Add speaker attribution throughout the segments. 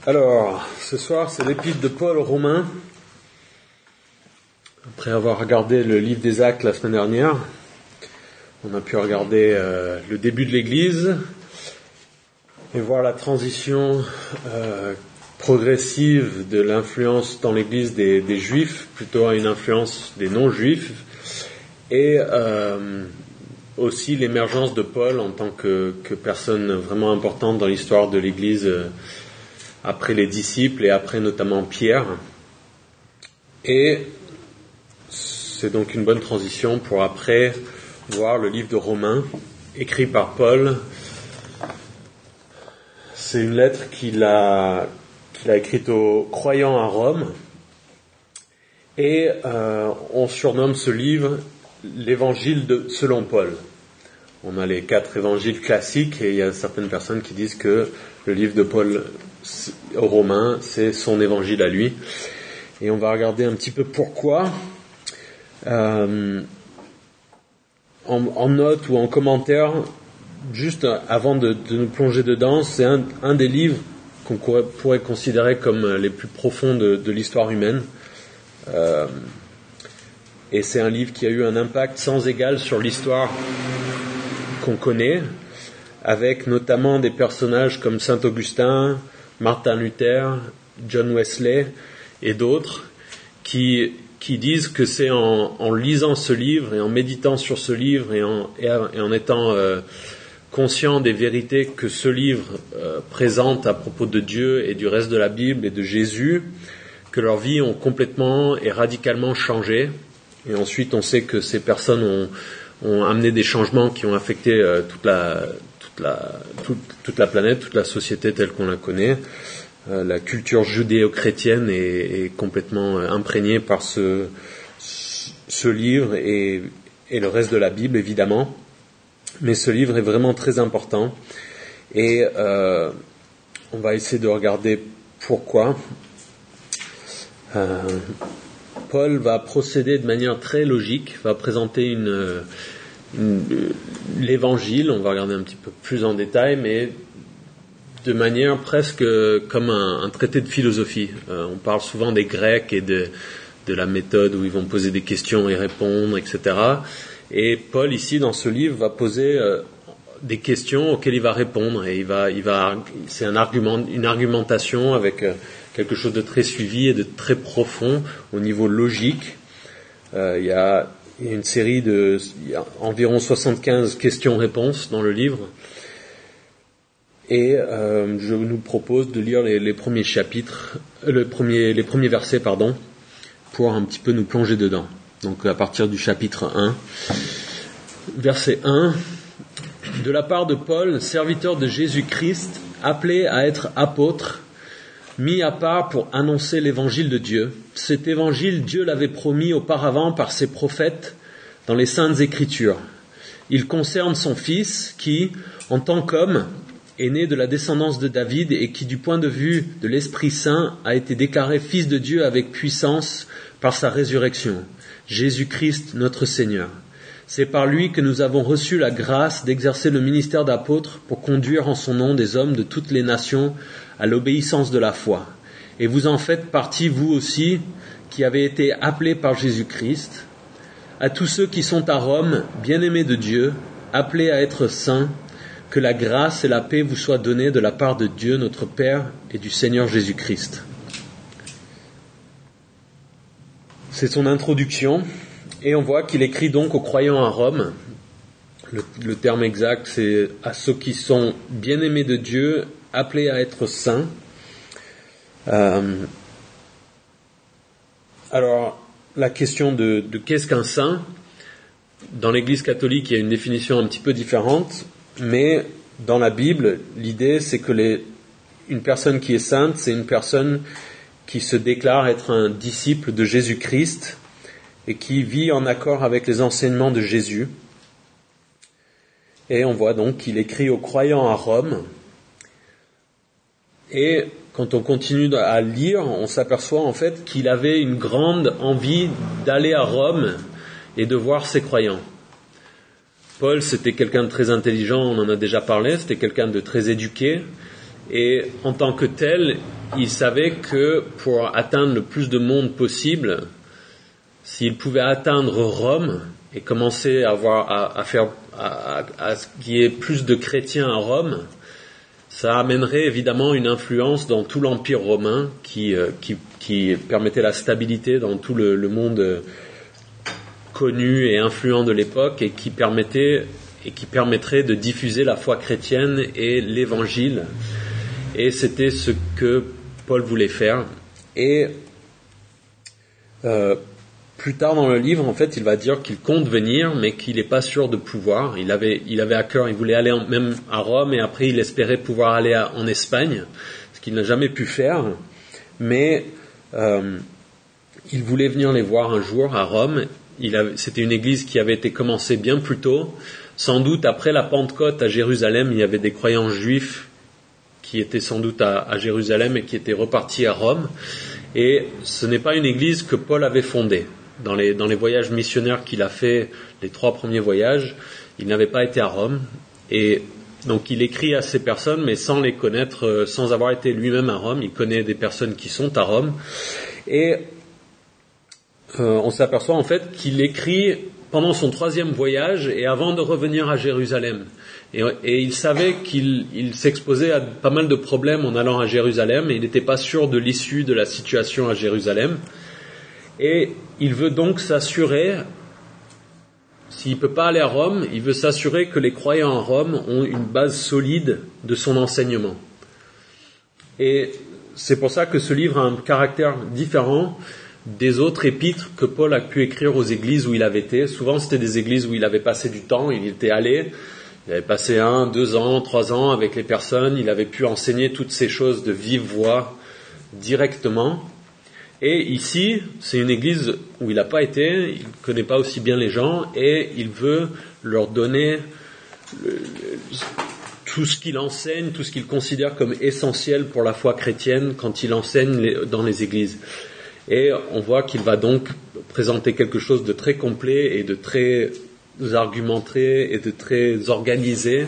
Speaker 1: Alors, ce soir, c'est l'épître de Paul aux Romains. Après avoir regardé le livre des Actes la semaine dernière, on a pu regarder le début de l'Église et voir la transition progressive de l'influence dans l'Église des Juifs, plutôt à une influence des non-Juifs, et aussi l'émergence de Paul en tant que personne vraiment importante dans l'histoire de l'Église après les disciples et après notamment Pierre. Et c'est donc une bonne transition pour après voir le livre de Romains écrit par Paul. C'est une lettre qu'il a écrite aux croyants à Rome, et on surnomme ce livre l'évangile selon Paul. On a les 4 évangiles classiques, et il y a certaines personnes qui disent que le livre de Paul aux Romains, c'est son évangile à lui. Et on va regarder un petit peu pourquoi. En note ou en commentaire, juste avant de nous plonger dedans, c'est un des livres qu'on pourrait considérer comme les plus profonds de l'histoire humaine. Et c'est un livre qui a eu un impact sans égal sur l'histoire qu'on connaît, avec notamment des personnages comme Saint Augustin, Martin Luther, John Wesley et d'autres qui disent que c'est en lisant ce livre et en méditant sur ce livre et en étant conscient des vérités que ce livre présente à propos de Dieu et du reste de la Bible et de Jésus, que leurs vies ont complètement et radicalement changé. Et ensuite, on sait que ces personnes ont amené des changements qui ont affecté toute la planète, toute la société telle qu'on la connaît. La culture judéo-chrétienne est complètement imprégnée par ce livre et le reste de la Bible, évidemment. Mais ce livre est vraiment très important. Et on va essayer de regarder pourquoi. Paul va procéder de manière très logique, va présenter l'évangile, on va regarder un petit peu plus en détail, mais de manière presque comme un traité de philosophie. On parle souvent des Grecs et de la méthode où ils vont poser des questions et répondre, etc. Et Paul, ici, dans ce livre, va poser des questions auxquelles il va répondre. Et c'est une argumentation avec quelque chose de très suivi et de très profond au niveau logique. Il y a une série il y a environ 75 questions-réponses dans le livre. Et je nous propose de lire les premiers chapitres, les premiers versets, pour un petit peu nous plonger dedans. Donc à partir du chapitre 1, verset 1, « De la part de Paul, serviteur de Jésus-Christ, appelé à être apôtre, mis à part pour annoncer l'évangile de Dieu. Cet évangile, Dieu l'avait promis auparavant par ses prophètes dans les Saintes Écritures. Il concerne son Fils qui, en tant qu'homme, est né de la descendance de David et qui, du point de vue de l'Esprit Saint, a été déclaré Fils de Dieu avec puissance par sa résurrection. Jésus-Christ, notre Seigneur. C'est par lui que nous avons reçu la grâce d'exercer le ministère d'apôtre pour conduire en son nom des hommes de toutes les nations à l'obéissance de la foi. Et vous en faites partie, vous aussi, qui avez été appelés par Jésus-Christ. À tous ceux qui sont à Rome, bien-aimés de Dieu, appelés à être saints, que la grâce et la paix vous soient données de la part de Dieu, notre Père, et du Seigneur Jésus-Christ. » C'est son introduction, et on voit qu'il écrit donc aux croyants à Rome. Le terme exact, c'est à ceux qui sont bien-aimés de Dieu, appelés à être saints. Alors, la question de qu'est-ce qu'un saint, dans l'Église catholique, il y a une définition un petit peu différente, mais dans la Bible, l'idée, c'est que une personne qui est sainte, c'est une personne qui se déclare être un disciple de Jésus-Christ et qui vit en accord avec les enseignements de Jésus. Et on voit donc qu'il écrit aux croyants à Rome. Et quand on continue à lire, on s'aperçoit en fait qu'il avait une grande envie d'aller à Rome et de voir ses croyants. Paul, c'était quelqu'un de très intelligent, on en a déjà parlé, c'était quelqu'un de très éduqué, Et en tant que tel, il savait que pour atteindre le plus de monde possible, s'il pouvait atteindre Rome et commencer à ce qu'il y ait plus de chrétiens à Rome, ça amènerait évidemment une influence dans tout l'Empire romain qui permettait la stabilité dans tout le monde connu et influent de l'époque et qui permettrait de diffuser la foi chrétienne et l'évangile. Et c'était ce que Paul voulait faire. Et plus tard dans le livre, en fait, il va dire qu'il compte venir, mais qu'il n'est pas sûr de pouvoir. Il avait à cœur, il voulait aller même à Rome, et après il espérait pouvoir aller en Espagne, ce qu'il n'a jamais pu faire. Mais il voulait venir les voir un jour à Rome. C'était une église qui avait été commencée bien plus tôt. Sans doute après la Pentecôte à Jérusalem, il y avait des croyants juifs qui étaient sans doute à Jérusalem et qui étaient repartis à Rome. Et ce n'est pas une église que Paul avait fondée. Dans les voyages missionnaires qu'il a fait, les 3 premiers voyages, il n'avait pas été à Rome. Et donc il écrit à ces personnes, mais sans les connaître, sans avoir été lui-même à Rome. Il connaît des personnes qui sont à Rome. Et on s'aperçoit en fait qu'il écrit pendant son 3e voyage et avant de revenir à Jérusalem. Et il savait qu'il s'exposait à pas mal de problèmes en allant à Jérusalem et il n'était pas sûr de l'issue de la situation à Jérusalem. Et il veut donc s'assurer, s'il ne peut pas aller à Rome, il veut s'assurer que les croyants à Rome ont une base solide de son enseignement. Et c'est pour ça que ce livre a un caractère différent des autres épîtres que Paul a pu écrire aux églises où il avait été. Souvent, c'était des églises où il avait passé du temps, il était allé, il avait passé 1, 2 ans, 3 ans avec les personnes, il avait pu enseigner toutes ces choses de vive voix directement. Et ici, c'est une église où il n'a pas été, il ne connaît pas aussi bien les gens, et il veut leur donner tout ce qu'il enseigne, tout ce qu'il considère comme essentiel pour la foi chrétienne quand il enseigne dans les églises. Et on voit qu'il va donc présenter quelque chose de très complet et de très argumenté et de très organisé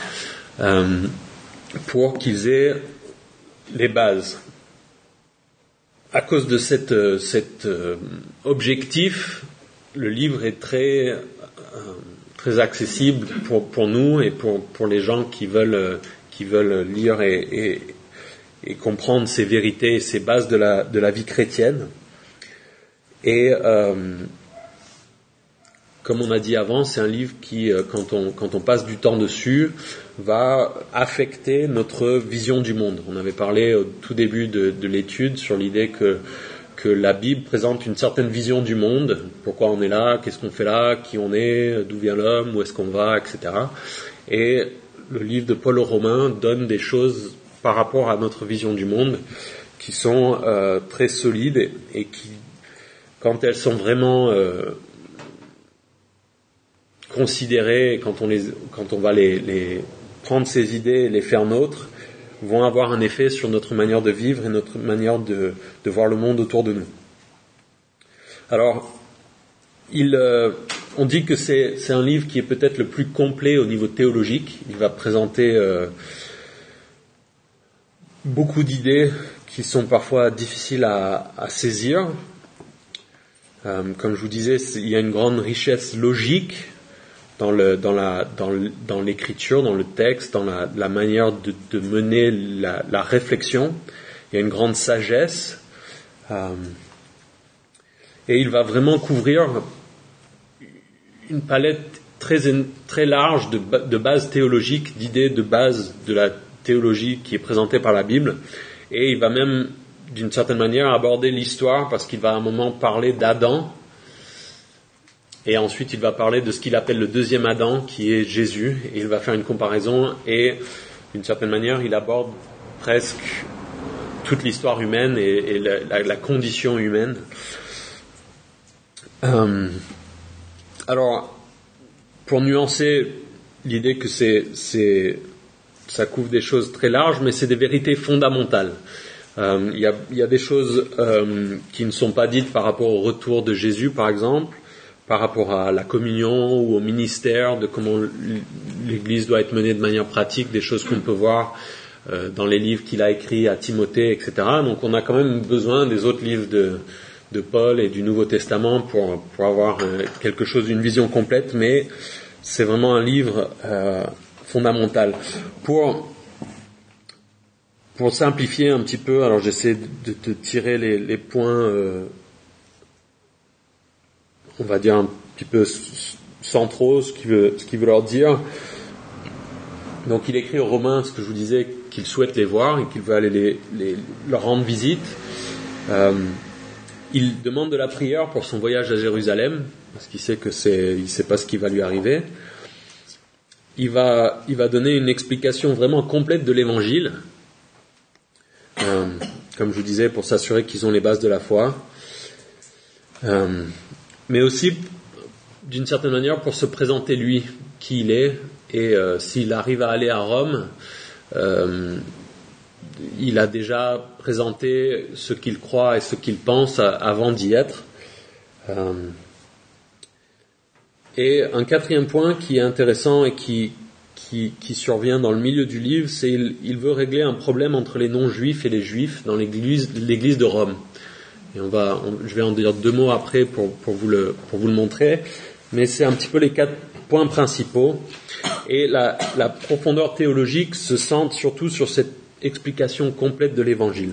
Speaker 1: pour qu'ils aient les bases. À cause de cet objectif, le livre est très accessible pour nous et pour les gens qui veulent lire et comprendre ces vérités et ces bases de la vie chrétienne. Et comme on a dit avant, c'est un livre qui, quand on passe du temps dessus, va affecter notre vision du monde. On avait parlé au tout début de l'étude sur l'idée que la Bible présente une certaine vision du monde. Pourquoi on est là, qu'est-ce qu'on fait là, qui on est, d'où vient l'homme, où est-ce qu'on va, etc. Et le livre de Paul aux Romains donne des choses par rapport à notre vision du monde qui sont très solides et qui, quand elles sont vraiment considérées, quand on va les prendre ces idées et les faire nôtres, vont avoir un effet sur notre manière de vivre et notre manière de voir le monde autour de nous. Alors, on dit que c'est un livre qui est peut-être le plus complet au niveau théologique. Il va présenter beaucoup d'idées qui sont parfois difficiles à saisir. Comme je vous disais, il y a une grande richesse logique dans l'écriture, dans le texte, dans la manière de mener la réflexion. Il y a une grande sagesse. Et il va vraiment couvrir une palette très large de bases théologiques, d'idées de base de la théologie qui est présentée par la Bible. Et il va même, d'une certaine manière, aborder l'histoire parce qu'il va à un moment parler d'Adam. Et ensuite, il va parler de ce qu'il appelle le deuxième Adam, qui est Jésus. Et il va faire une comparaison et, d'une certaine manière, il aborde presque toute l'histoire humaine et la condition humaine. Alors, pour nuancer l'idée que ça couvre des choses très larges, mais c'est des vérités fondamentales. Il y a des choses qui ne sont pas dites par rapport au retour de Jésus, par exemple, par rapport à la communion ou au ministère, de comment l'Église doit être menée de manière pratique, des choses qu'on peut voir dans les livres qu'il a écrits à Timothée, etc. Donc on a quand même besoin des autres livres de Paul et du Nouveau Testament pour avoir quelque chose, une vision complète, mais c'est vraiment un livre fondamental. Pour simplifier un petit peu, alors j'essaie de tirer les points, on va dire un petit peu centraux, ce qu'il veut leur dire. Donc il écrit aux Romains ce que je vous disais, qu'il souhaite les voir et qu'il veut aller leur rendre visite. Il demande de la prière pour son voyage à Jérusalem, parce qu'il sait il sait pas ce qui va lui arriver. Il va donner une explication vraiment complète de l'évangile, comme je vous disais, pour s'assurer qu'ils ont les bases de la foi, mais aussi d'une certaine manière pour se présenter lui, qui il est, et s'il arrive à aller à Rome, il a déjà présenté ce qu'il croit et ce qu'il pense avant d'y être. Et un quatrième point qui est intéressant et qui survient dans le milieu du livre, c'est il veut régler un problème entre les non-juifs et les juifs dans l'église de Rome. Et je vais en dire 2 mots après pour vous le montrer, mais c'est un petit peu les 4 points principaux. Et la profondeur théologique se centre surtout sur cette explication complète de l'évangile.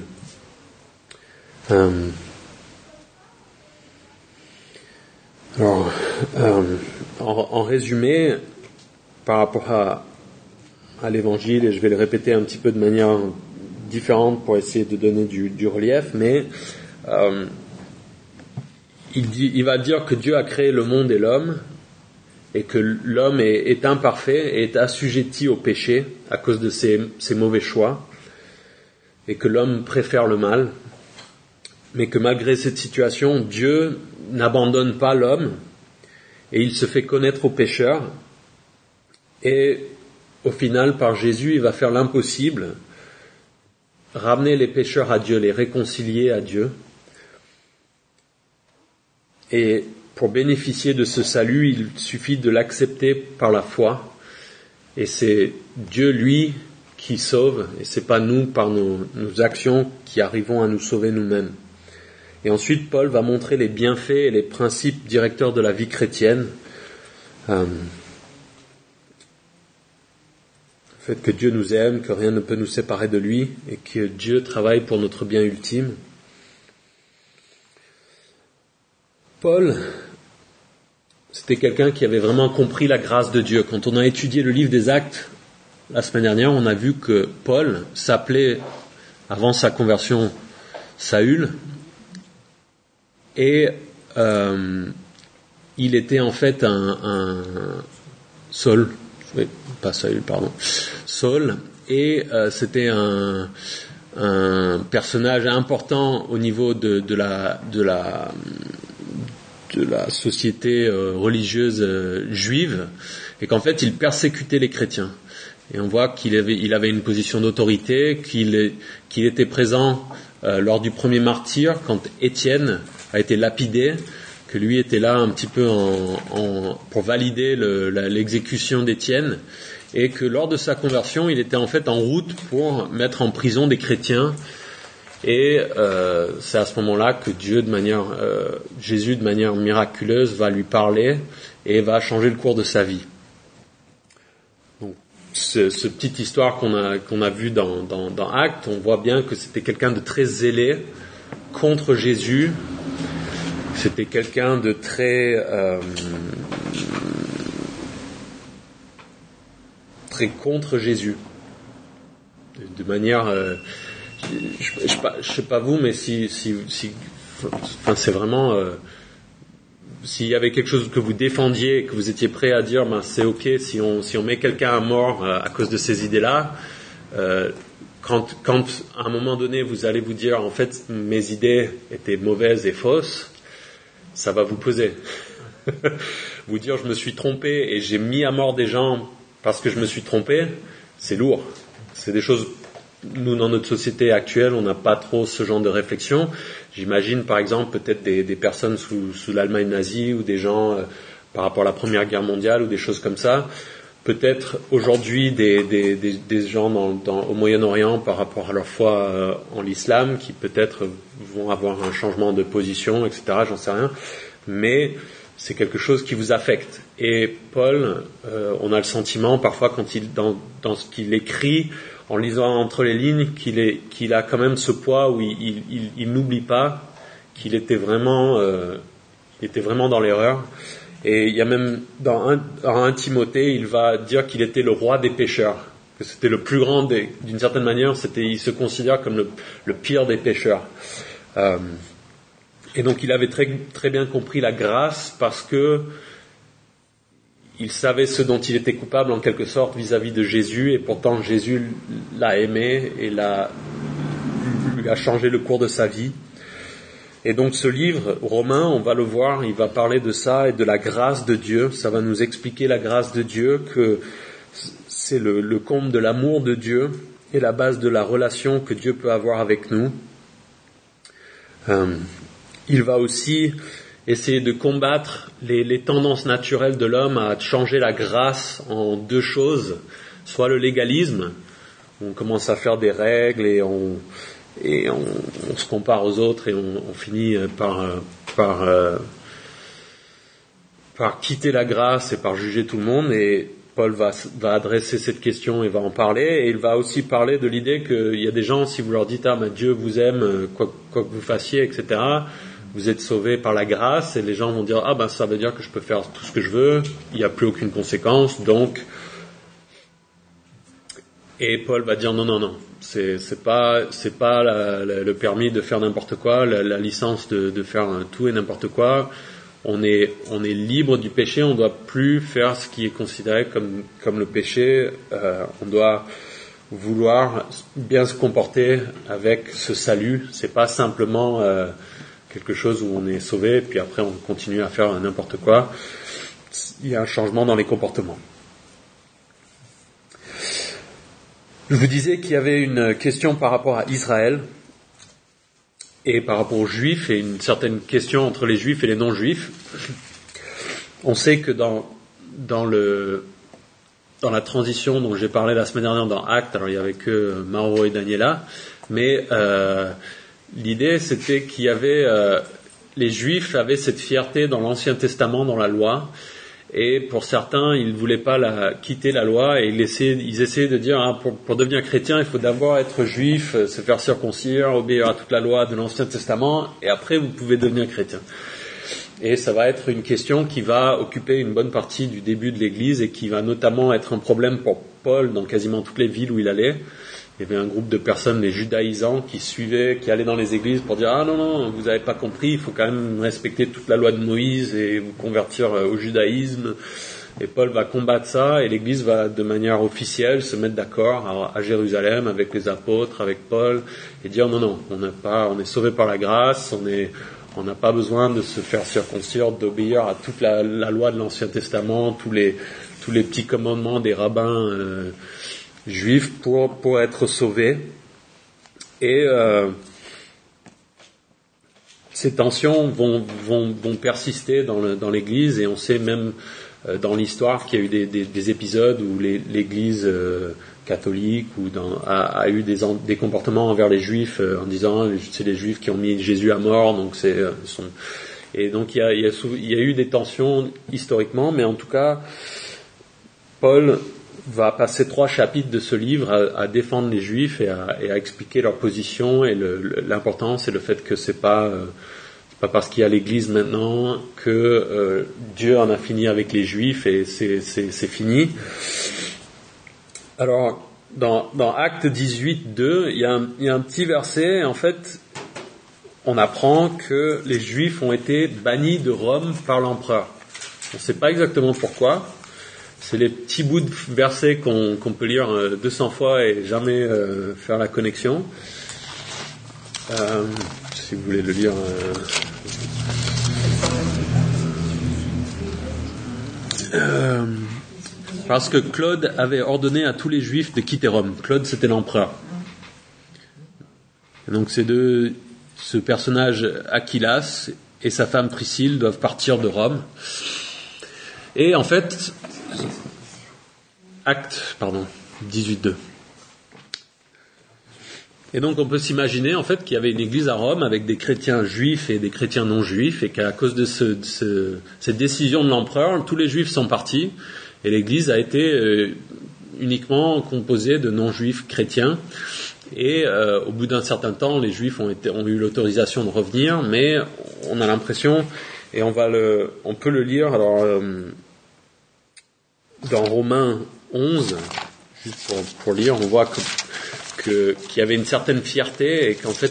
Speaker 1: Alors, en résumé, par rapport à l'évangile, et je vais le répéter un petit peu de manière différente pour essayer de donner du relief, mais il va dire que Dieu a créé le monde et l'homme, et que l'homme est imparfait et est assujetti au péché à cause de ses mauvais choix, et que l'homme préfère le mal, mais que malgré cette situation, Dieu n'abandonne pas l'homme, et il se fait connaître aux pécheurs, et au final, par Jésus, il va faire l'impossible, ramener les pécheurs à Dieu, les réconcilier à Dieu. Et pour bénéficier de ce salut, il suffit de l'accepter par la foi. Et c'est Dieu, lui, qui sauve, et c'est pas nous, par nos actions, qui arrivons à nous sauver nous-mêmes. Et ensuite, Paul va montrer les bienfaits et les principes directeurs de la vie chrétienne. Le fait que Dieu nous aime, que rien ne peut nous séparer de lui, et que Dieu travaille pour notre bien ultime. Paul, c'était quelqu'un qui avait vraiment compris la grâce de Dieu. Quand on a étudié le livre des Actes la semaine dernière, on a vu que Paul s'appelait, avant sa conversion, Saül, et il était en fait un Saul, pas Saül, pardon, Saul, et c'était un personnage important au niveau de la société religieuse juive, et qu'en fait il persécutait les chrétiens. Et on voit qu'il avait une position d'autorité, qu'il était présent lors du premier martyre, quand Étienne a été lapidé, que lui était là un petit peu pour valider l'exécution d'Étienne, et que lors de sa conversion, il était en fait en route pour mettre en prison des chrétiens. Et c'est à ce moment-là que Jésus, de manière miraculeuse, va lui parler et va changer le cours de sa vie. Donc, ce petite histoire qu'on a vue dans Actes, on voit bien que c'était quelqu'un de très zélé contre Jésus. C'était quelqu'un de très contre Jésus, de manière je sais pas vous, mais si c'est vraiment s'il y avait quelque chose que vous défendiez, que vous étiez prêt à dire, c'est ok si on met quelqu'un à mort à cause de ces idées-là, quand à un moment donné vous allez vous dire en fait mes idées étaient mauvaises et fausses, ça va vous peser. Vous dire je me suis trompé et j'ai mis à mort des gens parce que je me suis trompé, c'est lourd. C'est des choses, nous dans notre société actuelle, on n'a pas trop ce genre de réflexion. J'imagine par exemple peut-être des personnes sous l'Allemagne nazie, ou des gens par rapport à la Première Guerre mondiale, ou des choses comme ça. peut-être aujourd'hui des gens au Moyen-Orient par rapport à leur foi en l'islam qui peut-être vont avoir un changement de position, etc. J'en sais rien. Mais c'est quelque chose qui vous affecte. Et Paul, on a le sentiment parfois quand dans ce qu'il écrit, en lisant entre les lignes, qu'il a quand même ce poids où il n'oublie pas qu'il était vraiment dans l'erreur. Et il y a même dans 1 Timothée, il va dire qu'il était le roi des pécheurs, que c'était le plus grand d'une certaine manière, il se considère comme le pire des pécheurs. Et donc il avait très, très bien compris la grâce parce que il savait ce dont il était coupable en quelque sorte vis-à-vis de Jésus, et pourtant Jésus l'a aimé et lui a changé le cours de sa vie. Et donc ce livre, Romains, on va le voir, il va parler de ça et de la grâce de Dieu. Ça va nous expliquer la grâce de Dieu, que c'est le comble de l'amour de Dieu et la base de la relation que Dieu peut avoir avec nous. Il va aussi essayer de combattre les tendances naturelles de l'homme à changer la grâce en 2 choses. Soit le légalisme, on commence à faire des règles et on se compare aux autres et on finit par quitter la grâce et par juger tout le monde. Et Paul va adresser cette question et va en parler. Et il va aussi parler de l'idée qu'il y a des gens, si vous leur dites « Ah, mais Dieu vous aime, quoi que vous fassiez, etc. » Vous êtes sauvés par la grâce, et les gens vont dire « Ah, ben ça veut dire que je peux faire tout ce que je veux, il n'y a plus aucune conséquence, donc... » Et Paul va dire non, c'est pas le permis de faire n'importe quoi, la licence de faire tout et n'importe quoi. On est libre du péché, on doit plus faire ce qui est considéré comme le péché. On doit vouloir bien se comporter avec ce salut. C'est pas simplement quelque chose où on est sauvé puis après on continue à faire n'importe quoi. Il y a un changement dans les comportements. Je vous disais qu'il y avait une question par rapport à Israël et par rapport aux Juifs, et une certaine question entre les Juifs et les non-Juifs. On sait que dans la transition dont j'ai parlé la semaine dernière dans Actes, alors il y avait que Mauro et Daniela, mais l'idée c'était qu'il y avait les Juifs avaient cette fierté dans l'Ancien Testament, dans la loi. Et pour certains, ils ne voulaient pas quitter la loi, et ils essayaient de dire pour devenir chrétien, il faut d'abord être juif, se faire circoncire, obéir à toute la loi de l'Ancien Testament, et après vous pouvez devenir chrétien. Et ça va être une question qui va occuper une bonne partie du début de l'Église et qui va notamment être un problème pour Paul dans quasiment toutes les villes où il allait. Il y avait un groupe de personnes, les judaïsants, qui allaient dans les églises pour dire « Ah non, vous n'avez pas compris, il faut quand même respecter toute la loi de Moïse et vous convertir au judaïsme. » Et Paul va combattre ça, et l'église va de manière officielle se mettre d'accord à Jérusalem avec les apôtres, avec Paul, et dire « Non, on est sauvé par la grâce, on n'a pas besoin de se faire circoncire, d'obéir à toute la loi de l'Ancien Testament, tous les petits commandements des rabbins juifs pour être sauvés. » Et ces tensions vont persister dans l'Église, et on sait même dans l'histoire qu'il y a eu des épisodes où l'Église catholique a eu des comportements envers les Juifs en disant c'est les Juifs qui ont mis Jésus à mort, donc et donc il y a eu des tensions historiquement, mais en tout cas Paul va passer 3 chapitres de ce livre à défendre les Juifs et à expliquer leur position et l'importance et le fait que c'est pas parce qu'il y a l'Église maintenant que Dieu en a fini avec les Juifs et c'est fini. Alors dans Actes 18:2, il y a un petit verset. En fait, on apprend que les Juifs ont été bannis de Rome par l'empereur. On ne sait pas exactement pourquoi. C'est les petits bouts de versets qu'on peut lire 200 fois et jamais faire la connexion. Si vous voulez le lire. Parce que Claude avait ordonné à tous les Juifs de quitter Rome. Claude, c'était l'empereur. Et donc ce personnage Achillas et sa femme Priscille doivent partir de Rome. Et en fait, Actes 18.2. Et donc on peut s'imaginer en fait qu'il y avait une église à Rome avec des chrétiens juifs et des chrétiens non juifs, et qu'à cause de cette décision de l'empereur, tous les juifs sont partis et l'église a été uniquement composée de non juifs chrétiens. Et au bout d'un certain temps, les juifs ont eu l'autorisation de revenir, mais on a l'impression, et on peut le lire alors dans Romains 11, juste pour lire, on voit qu'il y avait une certaine fierté et qu'en fait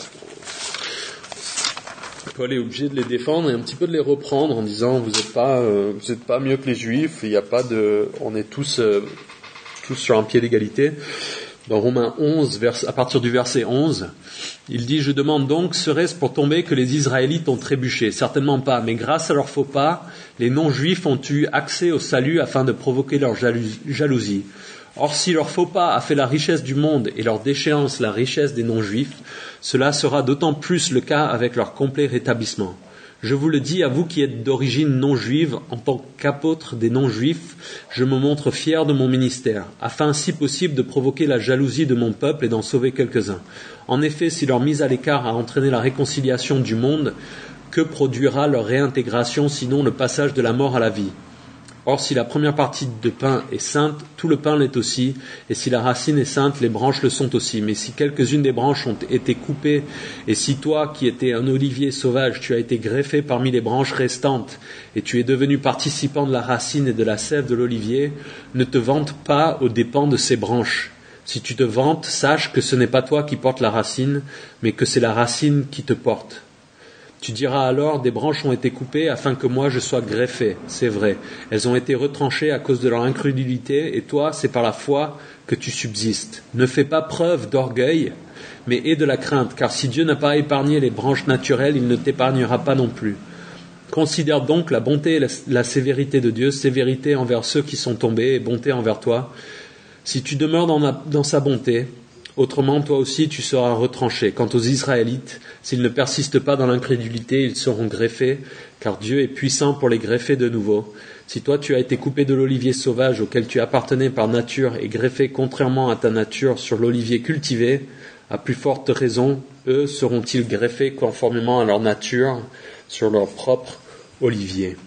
Speaker 1: Paul est obligé de les défendre et un petit peu de les reprendre en disant vous êtes pas mieux que les juifs, il y a pas on est tous sur un pied d'égalité. Dans Romains 11, à partir du verset 11, il dit « Je demande donc, serait-ce pour tomber que les Israélites ont trébuché ? Certainement pas, mais grâce à leur faux pas, les non-juifs ont eu accès au salut afin de provoquer leur jalousie. Or, si leur faux pas a fait la richesse du monde et leur déchéance la richesse des non-juifs, cela sera d'autant plus le cas avec leur complet rétablissement. Je vous le dis à vous qui êtes d'origine non-juive, en tant qu'apôtre des non-juifs, je me montre fier de mon ministère, afin si possible de provoquer la jalousie de mon peuple et d'en sauver quelques-uns. En effet, si leur mise à l'écart a entraîné la réconciliation du monde, que produira leur réintégration sinon le passage de la mort à la vie ? Or, si la première partie de pain est sainte, tout le pain l'est aussi, et si la racine est sainte, les branches le sont aussi. Mais si quelques-unes des branches ont été coupées, et si toi, qui étais un olivier sauvage, tu as été greffé parmi les branches restantes, et tu es devenu participant de la racine et de la sève de l'olivier, ne te vante pas aux dépens de ces branches. Si tu te vantes, sache que ce n'est pas toi qui portes la racine, mais que c'est la racine qui te porte. Tu diras alors, des branches ont été coupées afin que moi je sois greffé. C'est vrai. Elles ont été retranchées à cause de leur incrédulité, et toi, c'est par la foi que tu subsistes. Ne fais pas preuve d'orgueil, mais aie de la crainte, car si Dieu n'a pas épargné les branches naturelles, il ne t'épargnera pas non plus. Considère donc la bonté et la sévérité de Dieu, sévérité envers ceux qui sont tombés et bonté envers toi. Si tu demeures dans sa bonté, autrement, toi aussi, tu seras retranché. Quant aux Israélites, s'ils ne persistent pas dans l'incrédulité, ils seront greffés, car Dieu est puissant pour les greffer de nouveau. Si toi, tu as été coupé de l'olivier sauvage auquel tu appartenais par nature et greffé contrairement à ta nature sur l'olivier cultivé, à plus forte raison, eux seront-ils greffés conformément à leur nature sur leur propre olivier.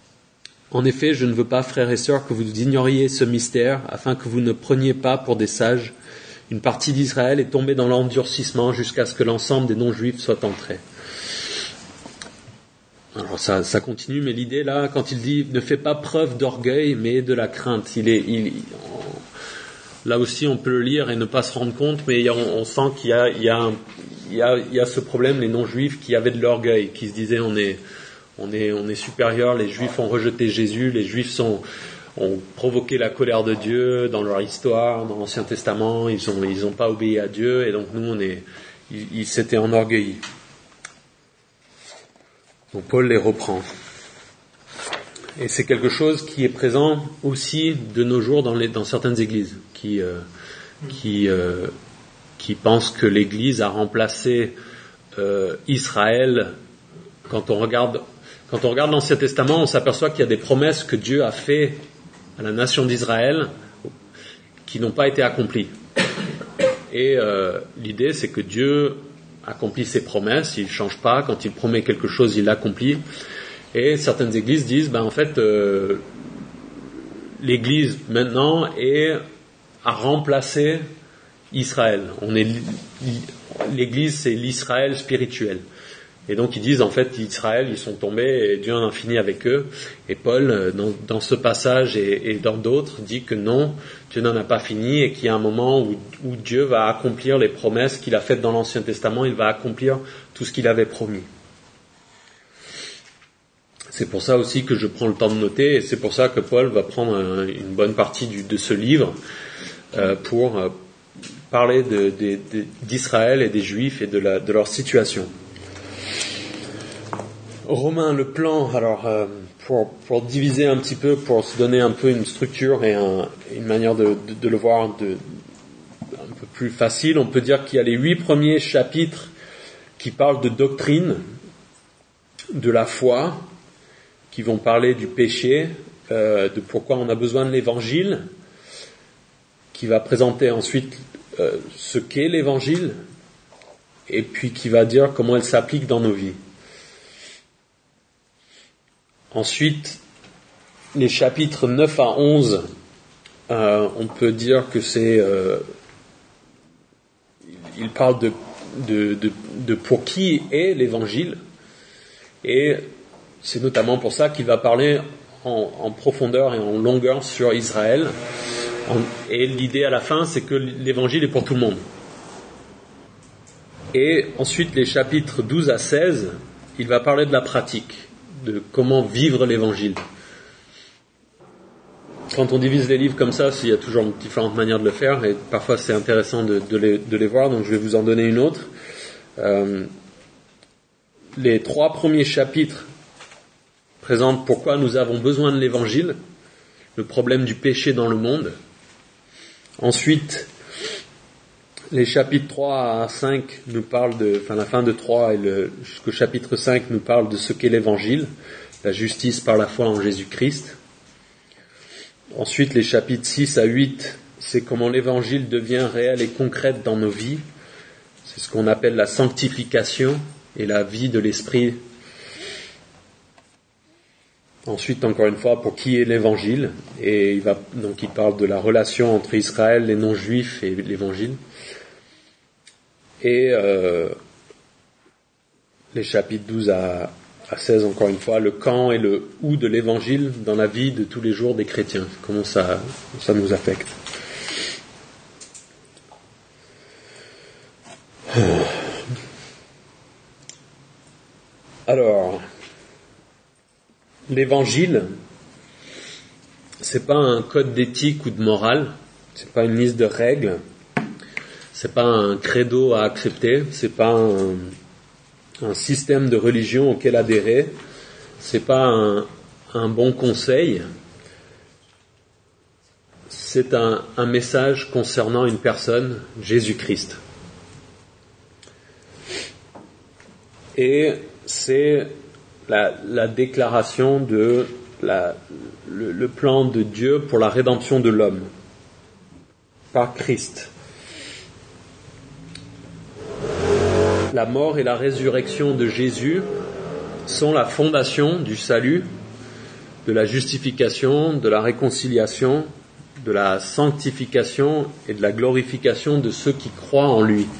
Speaker 1: En effet, je ne veux pas, frères et sœurs, que vous ignoriez ce mystère, afin que vous ne preniez pas pour des sages. Une partie d'Israël est tombée dans l'endurcissement jusqu'à ce que l'ensemble des non-juifs soit entrés. Alors ça continue, mais l'idée là, quand il dit ne fais pas preuve d'orgueil, mais de la crainte, là aussi on peut le lire et ne pas se rendre compte, mais on sent qu'il y a ce problème, les non-juifs qui avaient de l'orgueil, qui se disaient on est supérieur, les juifs ont rejeté Jésus, les juifs ont provoqué la colère de Dieu dans leur histoire, dans l'Ancien Testament, ils ont pas obéi à Dieu, et donc nous ils s'étaient enorgueillis. Donc Paul les reprend. Et c'est quelque chose qui est présent aussi de nos jours dans certaines églises, qui pensent que l'Église a remplacé Israël. Quand on regarde l'Ancien Testament, on s'aperçoit qu'il y a des promesses que Dieu a fait à la nation d'Israël qui n'ont pas été accomplies. Et l'idée, c'est que Dieu accomplit ses promesses, il ne change pas, quand il promet quelque chose, il l'accomplit. Et certaines églises disent, en fait, l'Église maintenant a remplacé Israël. L'Église, c'est l'Israël spirituel. Et donc ils disent en fait Israël, ils sont tombés et Dieu en a fini avec eux. Et Paul, dans ce passage et dans d'autres, dit que non, Dieu n'en a pas fini et qu'il y a un moment où Dieu va accomplir les promesses qu'il a faites dans l'Ancien Testament, il va accomplir tout ce qu'il avait promis. C'est pour ça aussi que je prends le temps de noter, et c'est pour ça que Paul va prendre une bonne partie de ce livre pour parler d'Israël et des Juifs et de leur situation. Romain, le plan, alors pour diviser un petit peu, pour se donner un peu une structure et une manière de le voir un peu plus facile, on peut dire qu'il y a les 8 premiers chapitres qui parlent de doctrine, de la foi, qui vont parler du péché, de pourquoi on a besoin de l'évangile, qui va présenter ensuite ce qu'est l'évangile, et puis qui va dire comment elle s'applique dans nos vies. Ensuite, les chapitres 9 à 11, on peut dire que c'est... il parle de pour qui est l'évangile, et c'est notamment pour ça qu'il va parler en profondeur et en longueur sur Israël. Et l'idée à la fin, c'est que l'évangile est pour tout le monde. Et ensuite, les chapitres 12 à 16, il va parler de la pratique, de comment vivre l'évangile. Quand on divise les livres comme ça, il y a toujours différentes manières de le faire, et parfois c'est intéressant de les voir, donc je vais vous en donner une autre. Les 3 premiers chapitres présentent pourquoi nous avons besoin de l'évangile, le problème du péché dans le monde. Ensuite, les chapitres 3 à 5 nous parlent la fin de 3 et jusqu'au chapitre 5 nous parlent de ce qu'est l'évangile, la justice par la foi en Jésus-Christ. Ensuite, les chapitres 6 à 8, c'est comment l'évangile devient réel et concrète dans nos vies. C'est ce qu'on appelle la sanctification et la vie de l'esprit. Ensuite, encore une fois, pour qui est l'évangile, et il parle de la relation entre Israël, les non-juifs et l'évangile. Et les chapitres 12 à 16, encore une fois, le quand et le où de l'évangile dans la vie de tous les jours des chrétiens, comment ça nous affecte. Alors, l'évangile, c'est pas un code d'éthique ou de morale, c'est pas une liste de règles, c'est pas un credo à accepter, c'est pas un système de religion auquel adhérer, c'est pas un bon conseil, c'est un message concernant une personne, Jésus-Christ. Et c'est la déclaration de le plan de Dieu pour la rédemption de l'homme par Christ. La mort et la résurrection de Jésus sont la fondation du salut, de la justification, de la réconciliation, de la sanctification et de la glorification de ceux qui croient en lui.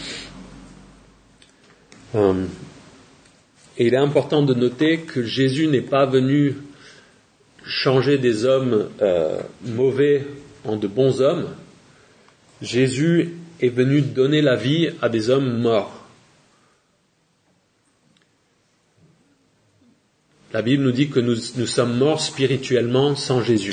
Speaker 1: Et il est important de noter que Jésus n'est pas venu changer des hommes mauvais en de bons hommes. Jésus est venu donner la vie à des hommes morts. La Bible nous dit que nous sommes morts spirituellement sans Jésus.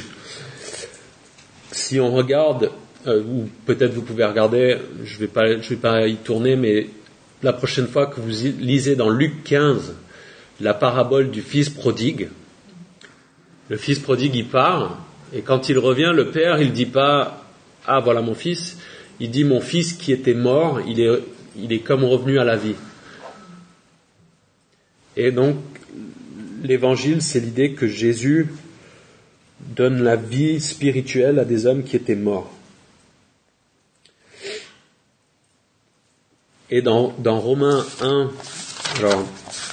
Speaker 1: Si on regarde, ou peut-être vous pouvez regarder, je vais pas y tourner, mais la prochaine fois que vous lisez dans Luc 15 la parabole du fils prodigue, le fils prodigue il part, et quand il revient, le père il dit pas « Ah voilà mon fils », il dit « Mon fils qui était mort, il est comme revenu à la vie ». Et donc, l'évangile, c'est l'idée que Jésus donne la vie spirituelle à des hommes qui étaient morts. Et dans Romains 1, alors,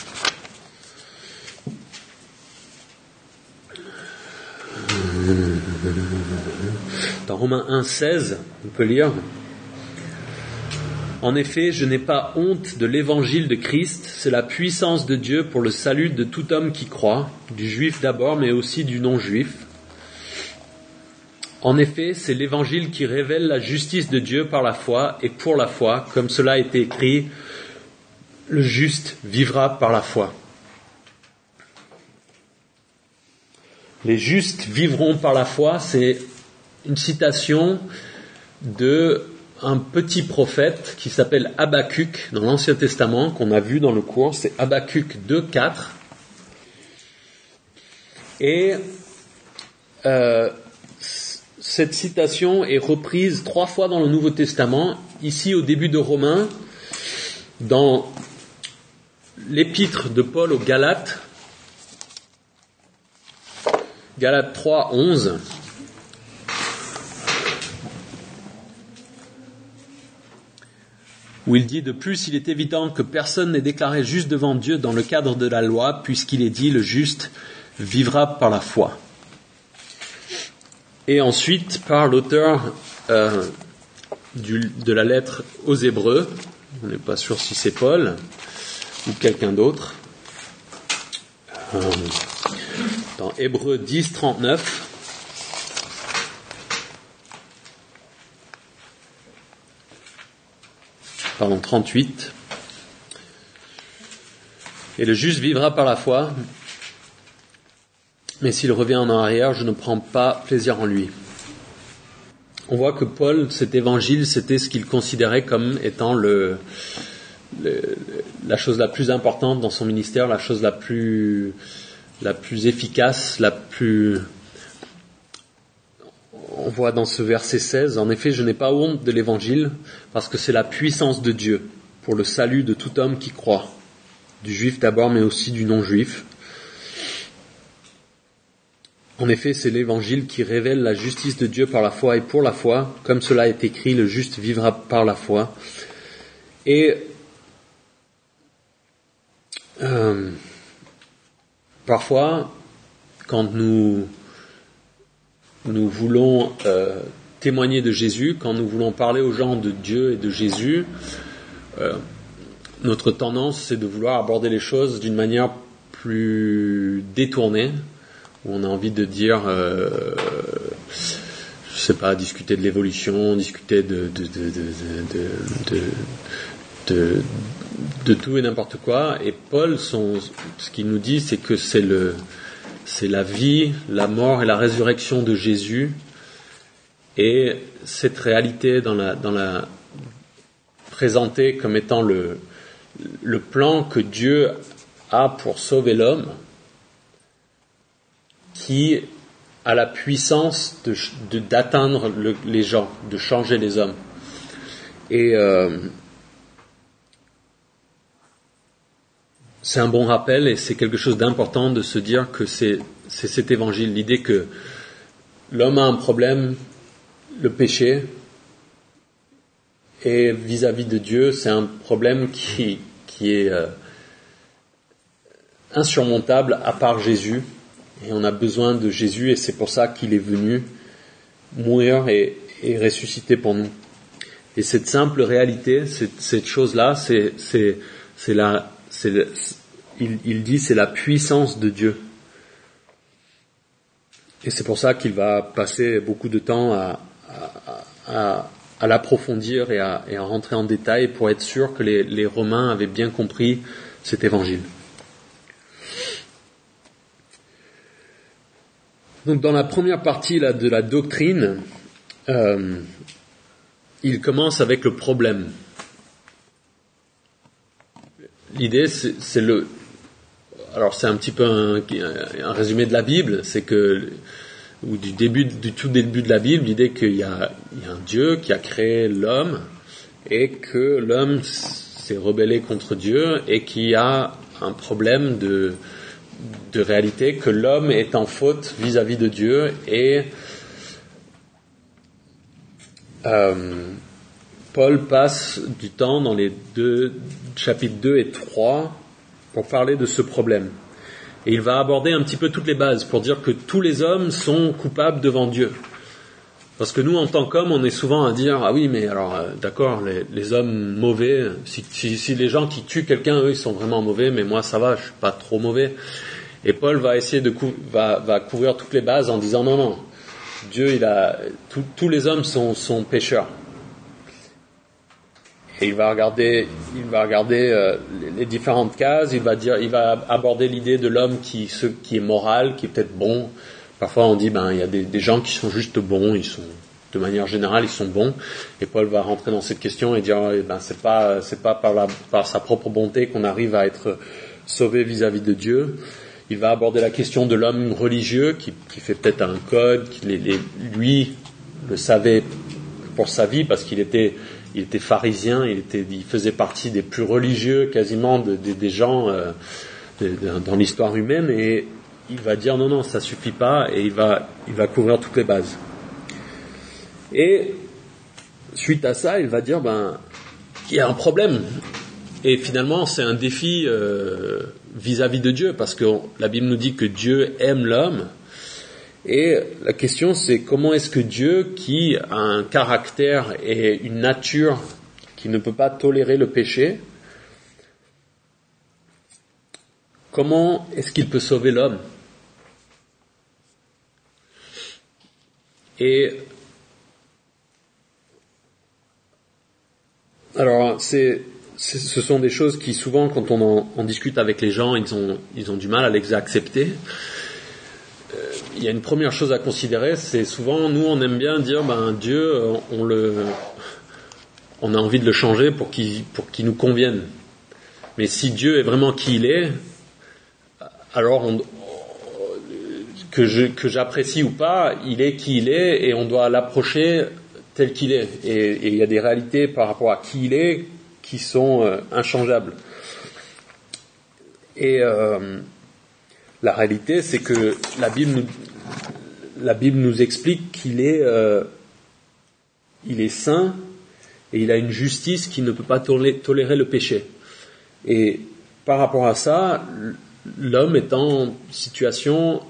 Speaker 1: dans Romains 1, 16, on peut lire « En effet, je n'ai pas honte de l'évangile de Christ, c'est la puissance de Dieu pour le salut de tout homme qui croit, du juif d'abord, mais aussi du non-juif. En effet, c'est l'évangile qui révèle la justice de Dieu par la foi et pour la foi, comme cela a été écrit, le juste vivra par la foi. Les justes vivront par la foi, c'est une citation de un petit prophète qui s'appelle Habakkuk dans l'Ancien Testament, qu'on a vu dans le cours, c'est Habakkuk 2:4. Et cette citation est reprise 3 fois dans le Nouveau Testament, ici au début de Romains, dans l'épître de Paul aux Galates, Galates 3:11. où il dit « De plus, il est évident que personne n'est déclaré juste devant Dieu dans le cadre de la loi, puisqu'il est dit « Le juste vivra par la foi ». Et ensuite, par l'auteur de la lettre aux Hébreux, on n'est pas sûr si c'est Paul ou quelqu'un d'autre, dans Hébreux 10, 39, pardon, 38. Et le juste vivra par la foi, mais s'il revient en arrière, je ne prends pas plaisir en lui. On voit que Paul, cet évangile, c'était ce qu'il considérait comme étant la chose la plus importante dans son ministère, la chose la plus efficace, On voit dans ce verset 16, « En effet, je n'ai pas honte de l'évangile, parce que c'est la puissance de Dieu pour le salut de tout homme qui croit, du juif d'abord, mais aussi du non-juif. En effet, c'est l'évangile qui révèle la justice de Dieu par la foi et pour la foi, comme cela est écrit, le juste vivra par la foi. » Et parfois, quand nous voulons témoigner de Jésus, quand nous voulons parler aux gens de Dieu et de Jésus, notre tendance, c'est de vouloir aborder les choses d'une manière plus détournée, où on a envie de dire, je sais pas, discuter de l'évolution, discuter de tout et n'importe quoi. Et Paul, ce qu'il nous dit, c'est que c'est la vie, la mort et la résurrection de Jésus, et cette réalité dans la présentée comme étant le plan que Dieu a pour sauver l'homme, qui a la puissance d'atteindre les gens, de changer les hommes. Et c'est un bon rappel, et c'est quelque chose d'important de se dire que c'est cet évangile, l'idée que l'homme a un problème, le péché, et vis-à-vis de Dieu, c'est un problème qui est insurmontable à part Jésus, et on a besoin de Jésus, et c'est pour ça qu'il est venu mourir et ressusciter pour nous. Et cette simple réalité, cette chose-là, il dit c'est la puissance de Dieu. Et c'est pour ça qu'il va passer beaucoup de temps à l'approfondir et à rentrer en détail pour être sûr que les Romains avaient bien compris cet évangile. Donc dans la première partie là, de la doctrine, il commence avec le problème. L'idée, alors c'est un petit peu un résumé de la Bible, c'est que, ou du tout début de la Bible, l'idée qu'il y a un Dieu qui a créé l'homme, et que l'homme s'est rebellé contre Dieu, et qu'il y a un problème de réalité, que l'homme est en faute vis-à-vis de Dieu, et Paul passe du temps dans les chapitres 2 et 3 pour parler de ce problème. Et il va aborder un petit peu toutes les bases pour dire que tous les hommes sont coupables devant Dieu. Parce que nous, en tant qu'hommes, on est souvent à dire « Ah oui, mais alors, d'accord, les hommes mauvais, si les gens qui tuent quelqu'un, eux, ils sont vraiment mauvais, mais moi, ça va, je suis pas trop mauvais. » Et Paul va essayer va couvrir toutes les bases en disant « Non, Dieu, tous les hommes sont pécheurs. » Et il va regarder les différentes cases. Il va aborder l'idée de l'homme qui est moral, qui est peut-être bon. Parfois on dit il y a des gens qui sont juste bons, de manière générale ils sont bons. Et Paul va rentrer dans cette question et dire c'est pas par sa propre bonté qu'on arrive à être sauvé vis-à-vis de Dieu. Il va aborder la question de l'homme religieux qui fait peut-être un code, lui le savait pour sa vie parce qu'il était pharisien, il faisait partie des plus religieux quasiment des gens dans l'histoire humaine, et il va dire non, ça suffit pas, et il va couvrir toutes les bases. Et suite à ça, il va dire qu'il y a un problème. Et finalement, c'est un défi vis-à-vis de Dieu, parce que la Bible nous dit que Dieu aime l'homme. Et la question, c'est comment est-ce que Dieu, qui a un caractère et une nature qui ne peut pas tolérer le péché, comment est-ce qu'il peut sauver l'homme? Et alors, ce sont des choses qui souvent, quand on discute avec les gens, ils ont du mal à les accepter. Il y a une première chose à considérer, c'est souvent, nous, on aime bien dire, Dieu, on a envie de le changer pour qu'il nous convienne. Mais si Dieu est vraiment qui il est, alors que j'apprécie ou pas, il est qui il est et on doit l'approcher tel qu'il est. Et il y a des réalités par rapport à qui il est qui sont inchangeables. Et la réalité, c'est que la Bible nous explique qu'il est saint et il a une justice qui ne peut pas tolérer le péché. Et par rapport à ça, l'homme est en situation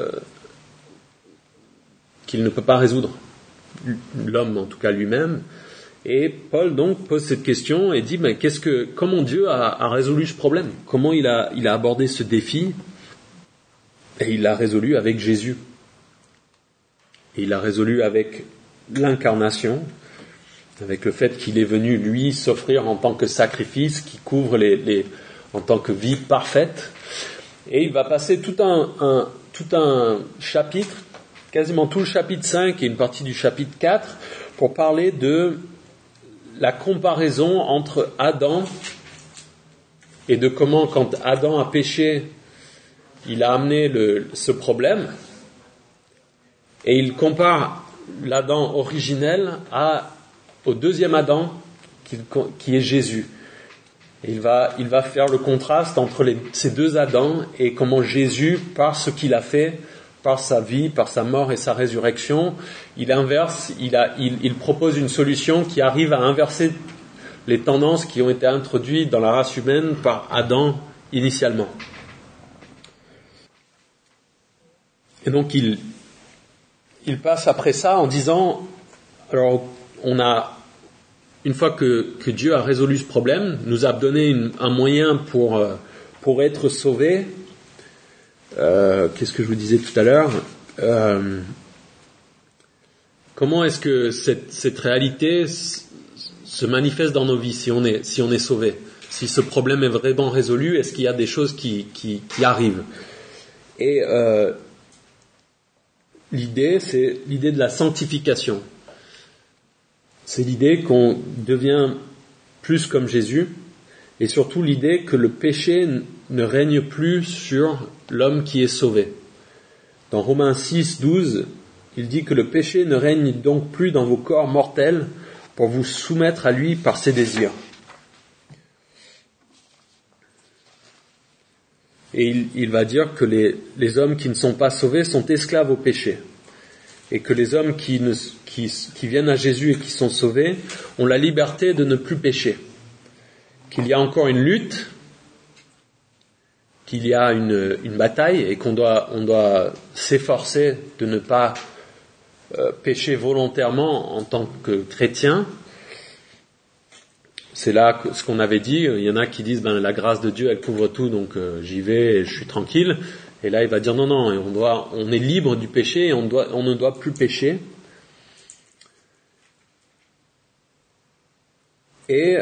Speaker 1: qu'il ne peut pas résoudre. L'homme, en tout cas lui-même. Et Paul donc pose cette question et dit comment Dieu a résolu ce problème? Comment il a abordé ce défi? Et il l'a résolu avec Jésus. Et il l'a résolu avec l'incarnation, avec le fait qu'il est venu, lui, s'offrir en tant que sacrifice qui couvre en tant que vie parfaite. Et il va passer tout un chapitre, quasiment tout le chapitre 5 et une partie du chapitre 4, pour parler de la comparaison entre Adam et de comment, quand Adam a péché, il a amené ce problème, et il compare l'Adam originel au deuxième Adam qui est Jésus. Et il va faire le contraste entre ces deux Adams et comment Jésus, par ce qu'il a fait, par sa vie, par sa mort et sa résurrection, il inverse, il propose une solution qui arrive à inverser les tendances qui ont été introduites dans la race humaine par Adam initialement. Et donc il passe après ça en disant, alors une fois que Dieu a résolu ce problème, nous a donné un moyen pour être sauvé. Qu'est-ce que je vous disais tout à l'heure? Comment est-ce que cette réalité se manifeste dans nos vies si on est sauvé? Si ce problème est vraiment résolu, est-ce qu'il y a des choses qui arrivent? Et c'est l'idée de la sanctification. C'est l'idée qu'on devient plus comme Jésus, et surtout l'idée que le péché ne règne plus sur l'homme qui est sauvé. Dans Romains 6, 12, il dit que le péché ne règne donc plus dans vos corps mortels pour vous soumettre à lui par ses désirs. Et il va dire que les hommes qui ne sont pas sauvés sont esclaves au péché. Et que les hommes qui viennent à Jésus et qui sont sauvés ont la liberté de ne plus pécher. Qu'il y a encore une lutte, qu'il y a une bataille et on doit s'efforcer de ne pas pécher volontairement en tant que chrétien. C'est là ce qu'on avait dit. Il y en a qui disent la grâce de Dieu elle couvre tout, donc j'y vais et je suis tranquille. Et là il va dire non, on est libre du péché et on ne doit plus pécher. Et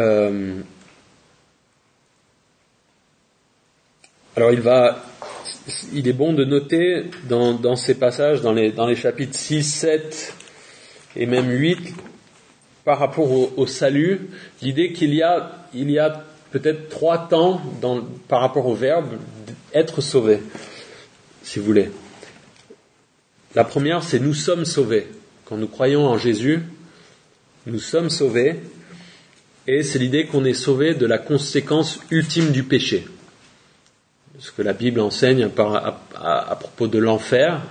Speaker 1: alors il est bon de noter dans ces passages, dans les chapitres 6, 7 et même 8, par rapport au salut, l'idée qu'il y a peut-être 3 temps par rapport au verbe être sauvé, si vous voulez. La première, c'est nous sommes sauvés. Quand nous croyons en Jésus, nous sommes sauvés, et c'est l'idée qu'on est sauvé de la conséquence ultime du péché. Ce que la Bible enseigne à propos de l'enfer,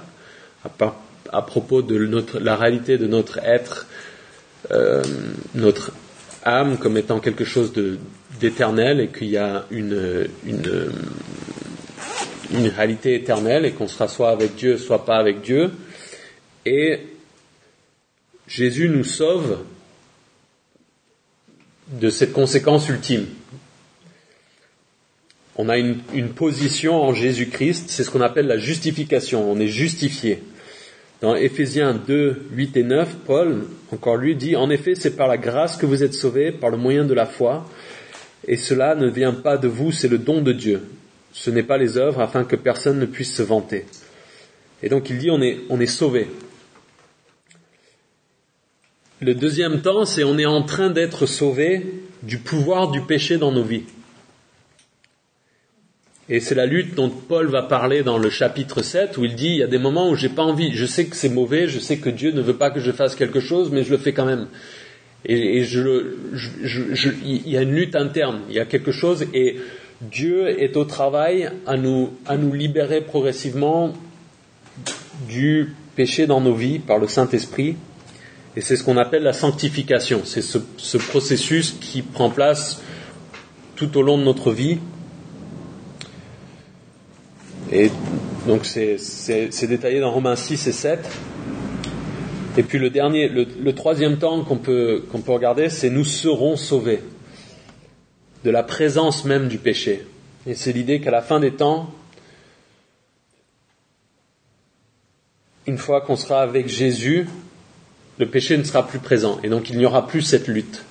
Speaker 1: à propos de la réalité de notre être, notre âme comme étant quelque chose d'éternel et qu'il y a une réalité éternelle et qu'on sera soit avec Dieu, soit pas avec Dieu. Et Jésus nous sauve de cette conséquence ultime. On a une position en Jésus-Christ, c'est ce qu'on appelle la justification, on est justifié. Dans Éphésiens 2, 8 et 9, Paul, encore lui, dit « En effet, c'est par la grâce que vous êtes sauvés, par le moyen de la foi, et cela ne vient pas de vous, c'est le don de Dieu. Ce n'est pas les œuvres, afin que personne ne puisse se vanter. » Et donc il dit on est sauvés. Le deuxième temps, c'est on est en train d'être sauvés du pouvoir du péché dans nos vies. Et c'est la lutte dont Paul va parler dans le chapitre 7, où il dit, il y a des moments où j'ai pas envie, je sais que c'est mauvais, je sais que Dieu ne veut pas que je fasse quelque chose, mais je le fais quand même. Et il y a une lutte interne, il y a quelque chose, et Dieu est au travail à nous libérer progressivement du péché dans nos vies par le Saint-Esprit. Et c'est ce qu'on appelle la sanctification. C'est ce processus qui prend place tout au long de notre vie. Et donc c'est détaillé dans Romains 6 et 7. Et puis le troisième temps qu'on peut regarder, c'est nous serons sauvés de la présence même du péché. Et c'est l'idée qu'à la fin des temps, une fois qu'on sera avec Jésus, le péché ne sera plus présent. Et donc il n'y aura plus cette lutte.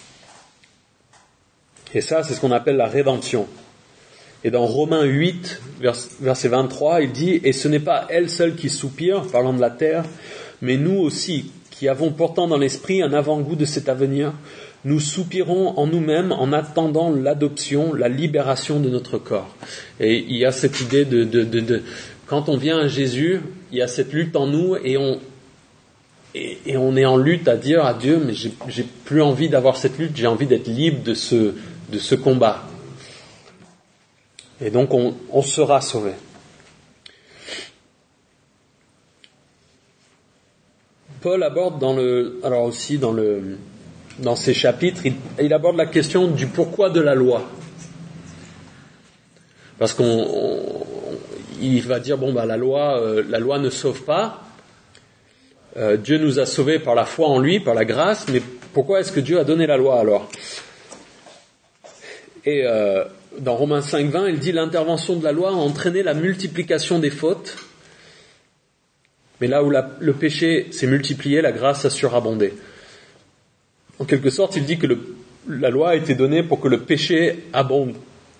Speaker 1: Et ça, c'est ce qu'on appelle la rédemption. Et dans Romains 8, verset 23, il dit « Et ce n'est pas elle seule qui soupire, parlant de la terre, mais nous aussi, qui avons pourtant dans l'esprit un avant-goût de cet avenir, nous soupirons en nous-mêmes en attendant l'adoption, la libération de notre corps. » Et il y a cette idée de quand on vient à Jésus, il y a cette lutte en nous et on est en lutte à dire à Dieu « Mais j'ai plus envie d'avoir cette lutte, j'ai envie d'être libre de ce combat. » Et donc on sera sauvé. Paul aborde dans ces chapitres, il aborde la question du pourquoi de la loi. Parce qu'il va dire la loi ne sauve pas. Dieu nous a sauvés par la foi en lui, par la grâce, mais pourquoi est-ce que Dieu a donné la loi alors ? Et dans Romains 5:20, il dit l'intervention de la loi a entraîné la multiplication des fautes, mais là où le péché s'est multiplié, la grâce a surabondé. En quelque sorte, il dit que la loi a été donnée pour que le péché abonde.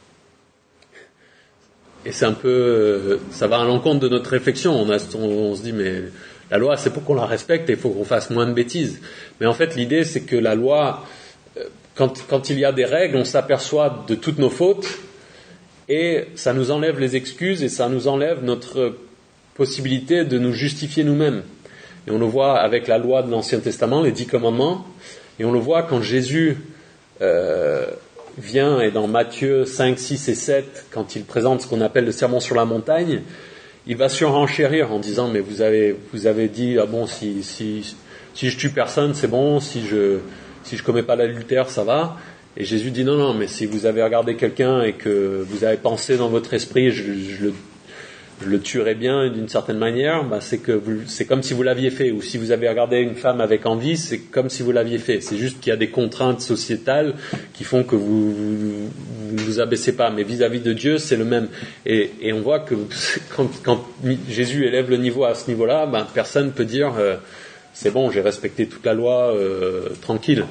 Speaker 1: Et c'est un peu, ça va à l'encontre de notre réflexion. On se dit mais la loi c'est pour qu'on la respecte et il faut qu'on fasse moins de bêtises. Mais en fait, l'idée c'est que la loi, quand il y a des règles, on s'aperçoit de toutes nos fautes et ça nous enlève les excuses et ça nous enlève notre possibilité de nous justifier nous-mêmes. Et on le voit avec la loi de l'Ancien Testament, les 10 commandements, et on le voit quand Jésus vient, et dans Matthieu 5, 6 et 7, quand il présente ce qu'on appelle le sermon sur la montagne, il va surenchérir en disant mais vous avez dit si je tue personne c'est bon, si je commets pas l'adultère, ça va. Et Jésus dit non, mais si vous avez regardé quelqu'un et que vous avez pensé dans votre esprit, je le tuerai bien d'une certaine manière, c'est comme si vous l'aviez fait. Ou si vous avez regardé une femme avec envie, c'est comme si vous l'aviez fait. C'est juste qu'il y a des contraintes sociétales qui font que vous vous abaissez pas. Mais vis-à-vis de Dieu, c'est le même. Et on voit que quand Jésus élève le niveau à ce niveau-là, personne peut dire c'est bon, j'ai respecté toute la loi, tranquille.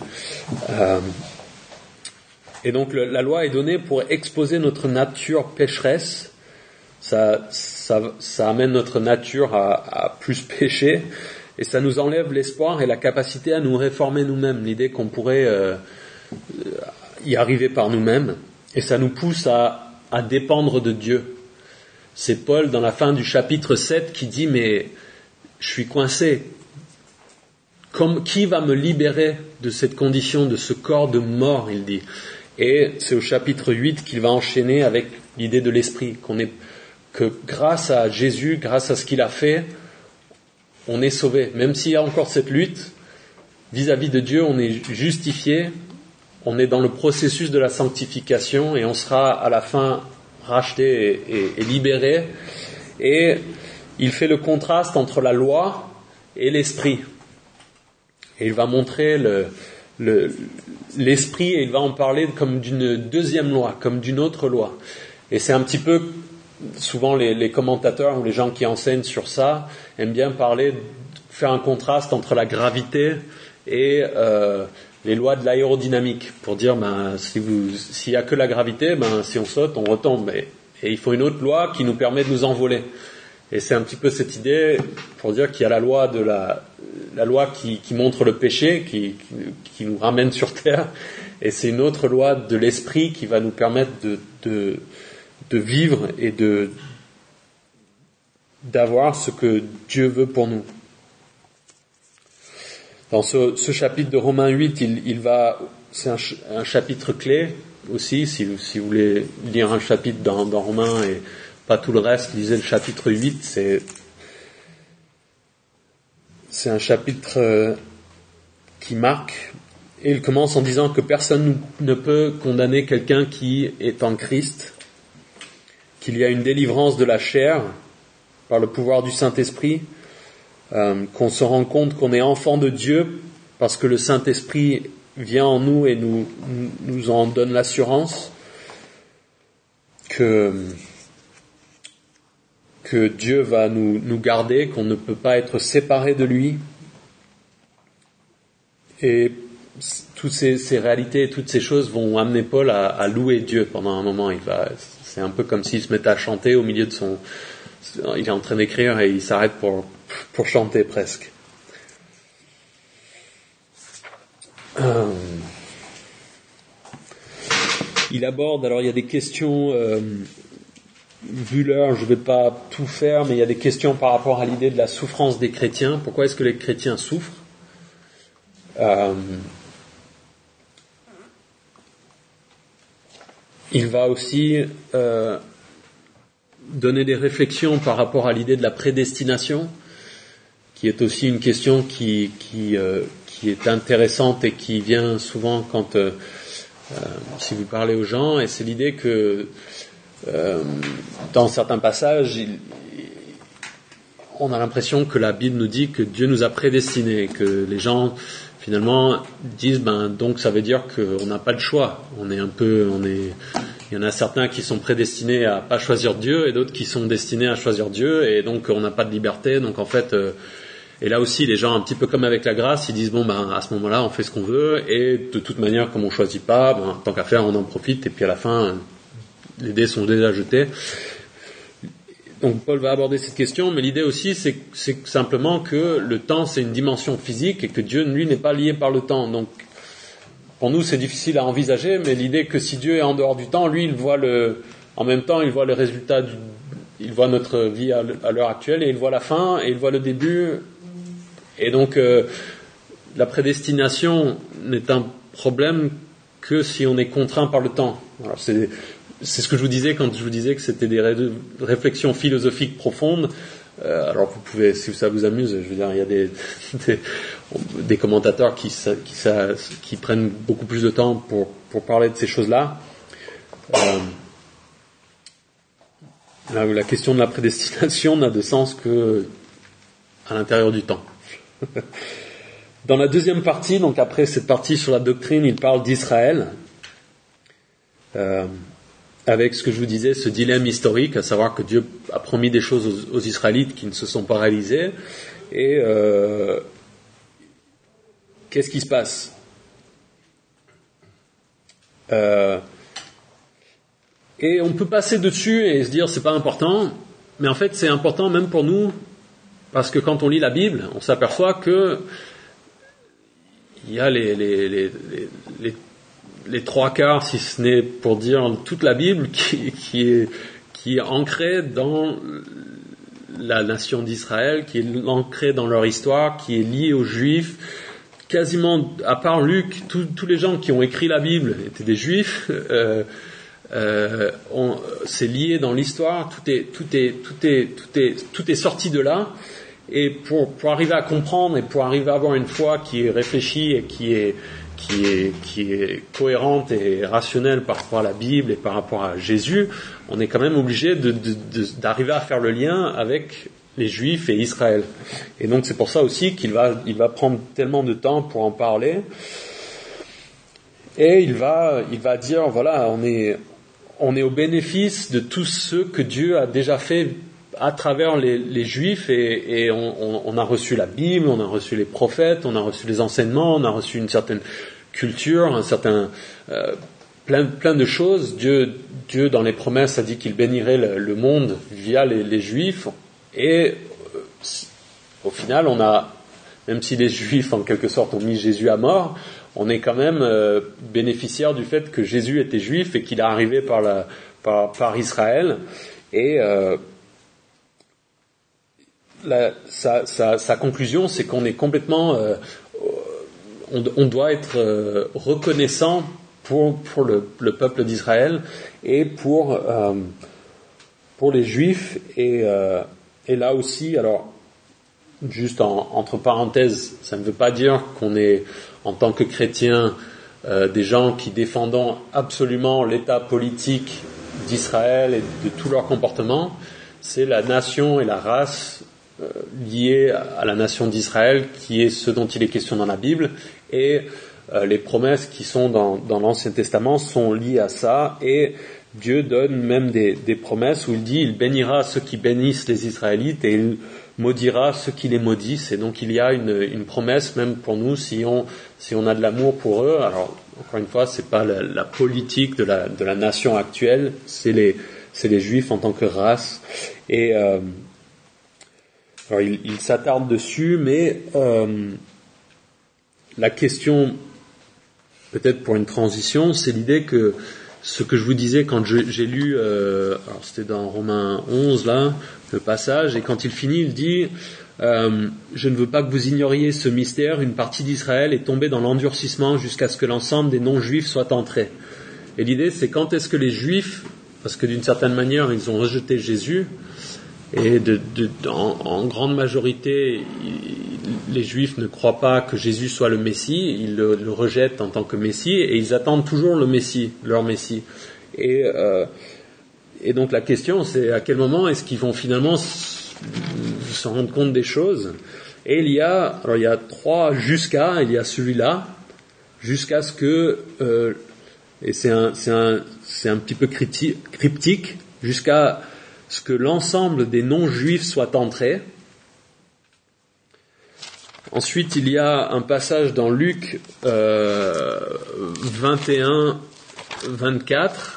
Speaker 1: Et donc la loi est donnée pour exposer notre nature pécheresse. Ça amène notre nature à plus pécher et ça nous enlève l'espoir et la capacité à nous réformer nous-mêmes, l'idée qu'on pourrait y arriver par nous-mêmes, et ça nous pousse à dépendre de Dieu. C'est Paul dans la fin du chapitre 7 qui dit mais je suis coincé. Qui va me libérer de cette condition, de ce corps de mort, il dit. Et c'est au chapitre 8 qu'il va enchaîner avec l'idée de l'esprit, que grâce à Jésus, grâce à ce qu'il a fait, on est sauvé. Même s'il y a encore cette lutte, vis-à-vis de Dieu, on est justifié on est dans le processus de la sanctification et on sera à la fin racheté et libéré. Et il fait le contraste entre la loi et l'esprit. Et il va montrer l'esprit et il va en parler comme d'une deuxième loi, comme d'une autre loi. Et c'est un petit peu, souvent les commentateurs ou les gens qui enseignent sur ça aiment bien faire un contraste entre la gravité et les lois de l'aérodynamique, pour dire s'il y a que la gravité, si on saute, on retombe. Et il faut une autre loi qui nous permet de nous envoler. Et c'est un petit peu cette idée pour dire qu'il y a la loi qui montre le péché, qui nous ramène sur terre, et c'est une autre loi de l'esprit qui va nous permettre de vivre et d'avoir ce que Dieu veut pour nous. Dans ce chapitre de Romains 8, c'est un chapitre clé aussi. Si vous voulez lire un chapitre dans Romains et pas tout le reste, lisez le chapitre 8. C'est un chapitre qui marque. Et il commence en disant que personne ne peut condamner quelqu'un qui est en Christ, qu'il y a une délivrance de la chair par le pouvoir du Saint-Esprit, qu'on se rend compte qu'on est enfant de Dieu parce que le Saint-Esprit vient en nous et nous en donne l'assurance que Dieu va nous garder, qu'on ne peut pas être séparé de lui. Et toutes ces réalités, toutes ces choses vont amener Paul à louer Dieu pendant un moment. C'est un peu comme s'il se mettait à chanter au milieu il est en train d'écrire et il s'arrête pour chanter presque. Il aborde, alors il y a des questions, vu l'heure, je ne vais pas tout faire, mais il y a des questions par rapport à l'idée de la souffrance des chrétiens. Pourquoi est-ce que les chrétiens souffrent ? Il va aussi donner des réflexions par rapport à l'idée de la prédestination, qui est aussi une question qui est intéressante et qui vient souvent quand si vous parlez aux gens, et c'est l'idée que dans certains passages on a l'impression que la Bible nous dit que Dieu nous a prédestinés, que les gens finalement disent donc ça veut dire qu'on n'a pas le choix. Il y en a certains qui sont prédestinés à pas choisir Dieu et d'autres qui sont destinés à choisir Dieu, et donc on n'a pas de liberté. Donc en fait, et là aussi les gens, un petit peu comme avec la grâce, ils disent à ce moment-là on fait ce qu'on veut, et de toute manière comme on choisit pas, tant qu'à faire on en profite, et puis à la fin les dés sont déjà jetés. Donc Paul va aborder cette question, mais l'idée aussi c'est simplement que le temps c'est une dimension physique et que Dieu lui n'est pas lié par le temps. Donc pour nous c'est difficile à envisager, mais l'idée que si Dieu est en dehors du temps, lui en même temps il voit le résultat, il voit notre vie à l'heure actuelle, et il voit la fin et il voit le début, et donc la prédestination n'est un problème que si on est contraint par le temps. Alors c'est ce que je vous disais quand je vous disais que c'était des réflexions philosophiques profondes. Alors vous pouvez, si ça vous amuse, je veux dire, il y a des commentateurs qui prennent beaucoup plus de temps pour parler de ces choses-là. La question de la prédestination n'a de sens que à l'intérieur du temps. Dans la deuxième partie, donc après cette partie sur la doctrine, il parle d'Israël. Avec ce que je vous disais, ce dilemme historique, à savoir que Dieu a promis des choses aux Israélites qui ne se sont pas réalisées, et qu'est-ce qui se passe ? Et on peut passer dessus et se dire c'est pas important, mais en fait c'est important même pour nous, parce que quand on lit la Bible, on s'aperçoit que il y a les trois quarts, si ce n'est pour dire toute la Bible, qui est ancrée dans la nation d'Israël, qui est ancrée dans leur histoire, qui est liée aux Juifs. Quasiment, à part Luc, tous les gens qui ont écrit la Bible étaient des Juifs. C'est lié dans l'histoire. Tout est sorti de là. Et pour arriver à comprendre et pour arriver à avoir une foi qui est réfléchie et qui qui est cohérente et rationnelle par rapport à la Bible et par rapport à Jésus, on est quand même obligé d'arriver à faire le lien avec les Juifs et Israël. Et donc c'est pour ça aussi qu'il va prendre tellement de temps pour en parler. Et il va dire, voilà, on est au bénéfice de tout ce que Dieu a déjà fait à travers les Juifs, et on a reçu la Bible, on a reçu les prophètes, on a reçu les enseignements, on a reçu une certaine culture, un certain plein de choses. Dieu dans les promesses a dit qu'il bénirait le monde via les Juifs, et au final même si les Juifs en quelque sorte ont mis Jésus à mort, on est quand même bénéficiaire du fait que Jésus était juif et qu'il est arrivé par Israël, et sa conclusion, c'est qu'on est complètement on doit être reconnaissant pour le peuple d'Israël et pour les Juifs, et là aussi, alors juste entre parenthèses, ça ne veut pas dire qu'on est en tant que chrétiens des gens qui défendons absolument l'état politique d'Israël et de tout leur comportement. C'est la nation et la race liée à la nation d'Israël qui est ce dont il est question dans la Bible, et les promesses qui sont dans l'Ancien Testament sont liées à ça, et Dieu donne même des promesses où il dit: il bénira ceux qui bénissent les Israélites et il maudira ceux qui les maudissent. Et donc il y a une promesse même pour nous si on a de l'amour pour eux. Alors encore une fois, c'est pas la politique de la nation actuelle, c'est les Juifs en tant que race. Et alors il s'attarde dessus, mais la question, peut-être pour une transition, c'est l'idée que ce que je vous disais quand j'ai lu, alors c'était dans Romains 11 là, le passage, et quand il finit, il dit je ne veux pas que vous ignoriez ce mystère, une partie d'Israël est tombée dans l'endurcissement jusqu'à ce que l'ensemble des non-juifs soient entrés. Et l'idée, c'est quand est-ce que les juifs, parce que d'une certaine manière ils ont rejeté Jésus, et en grande majorité les juifs ne croient pas que Jésus soit le Messie, ils le rejettent en tant que Messie, et ils attendent toujours le Messie, leur Messie. Et donc la question, c'est à quel moment est-ce qu'ils vont finalement se rendre compte des choses. Et il y a 3 jusqu'à, il y a celui-là, jusqu'à ce que, et c'est un petit peu cryptique, jusqu'à ce que l'ensemble des non-juifs soient entrés. Ensuite, il y a un passage dans Luc 21, 24.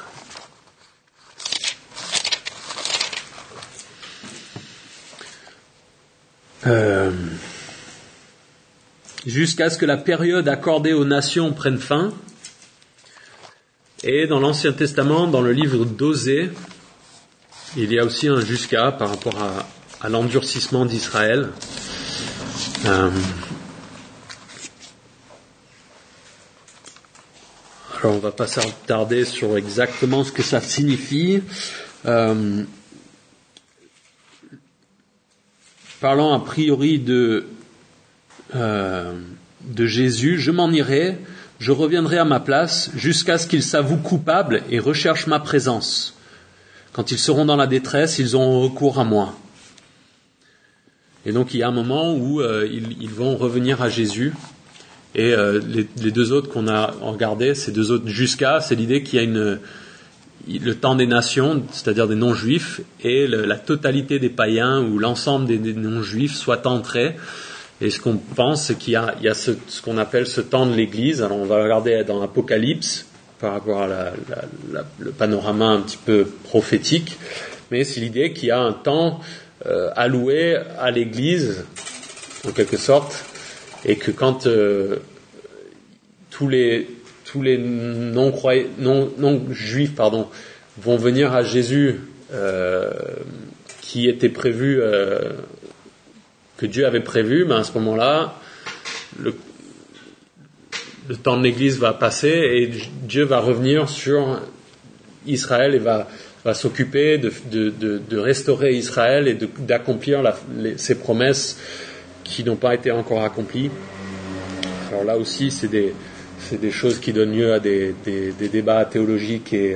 Speaker 1: Jusqu'à ce que la période accordée aux nations prenne fin. Et dans l'Ancien Testament, dans le livre d'Osée, il y a aussi un jusqu'à par rapport à l'endurcissement d'Israël. Alors on va pas s'attarder sur exactement ce que ça signifie. Parlant a priori de Jésus, je m'en irai, je reviendrai à ma place jusqu'à ce qu'ils s'avouent coupables et recherchent ma présence. Quand ils seront dans la détresse, ils auront recours à moi. Et donc il y a un moment où ils vont revenir à Jésus. Et les 2 autres qu'on a regardés, ces 2 autres jusqu'à, c'est l'idée qu'il y a le temps des nations, c'est-à-dire des non-juifs, et la totalité des païens, ou l'ensemble des non-juifs soient entrés. Et ce qu'on pense, c'est qu'il y a ce qu'on appelle ce temps de l'Église. Alors on va regarder dans l'Apocalypse par rapport à le panorama un petit peu prophétique, mais c'est l'idée qu'il y a un temps alloué à l'Église, en quelque sorte, et que quand tous les non-juifs vont venir à Jésus, qui était prévu, que Dieu avait prévu, mais à ce moment-là, le temps de l'Église va passer et Dieu va revenir sur Israël et va s'occuper de restaurer Israël et d'accomplir ses promesses qui n'ont pas été encore accomplies. Alors là aussi, c'est c'est des choses qui donnent lieu à des débats théologiques et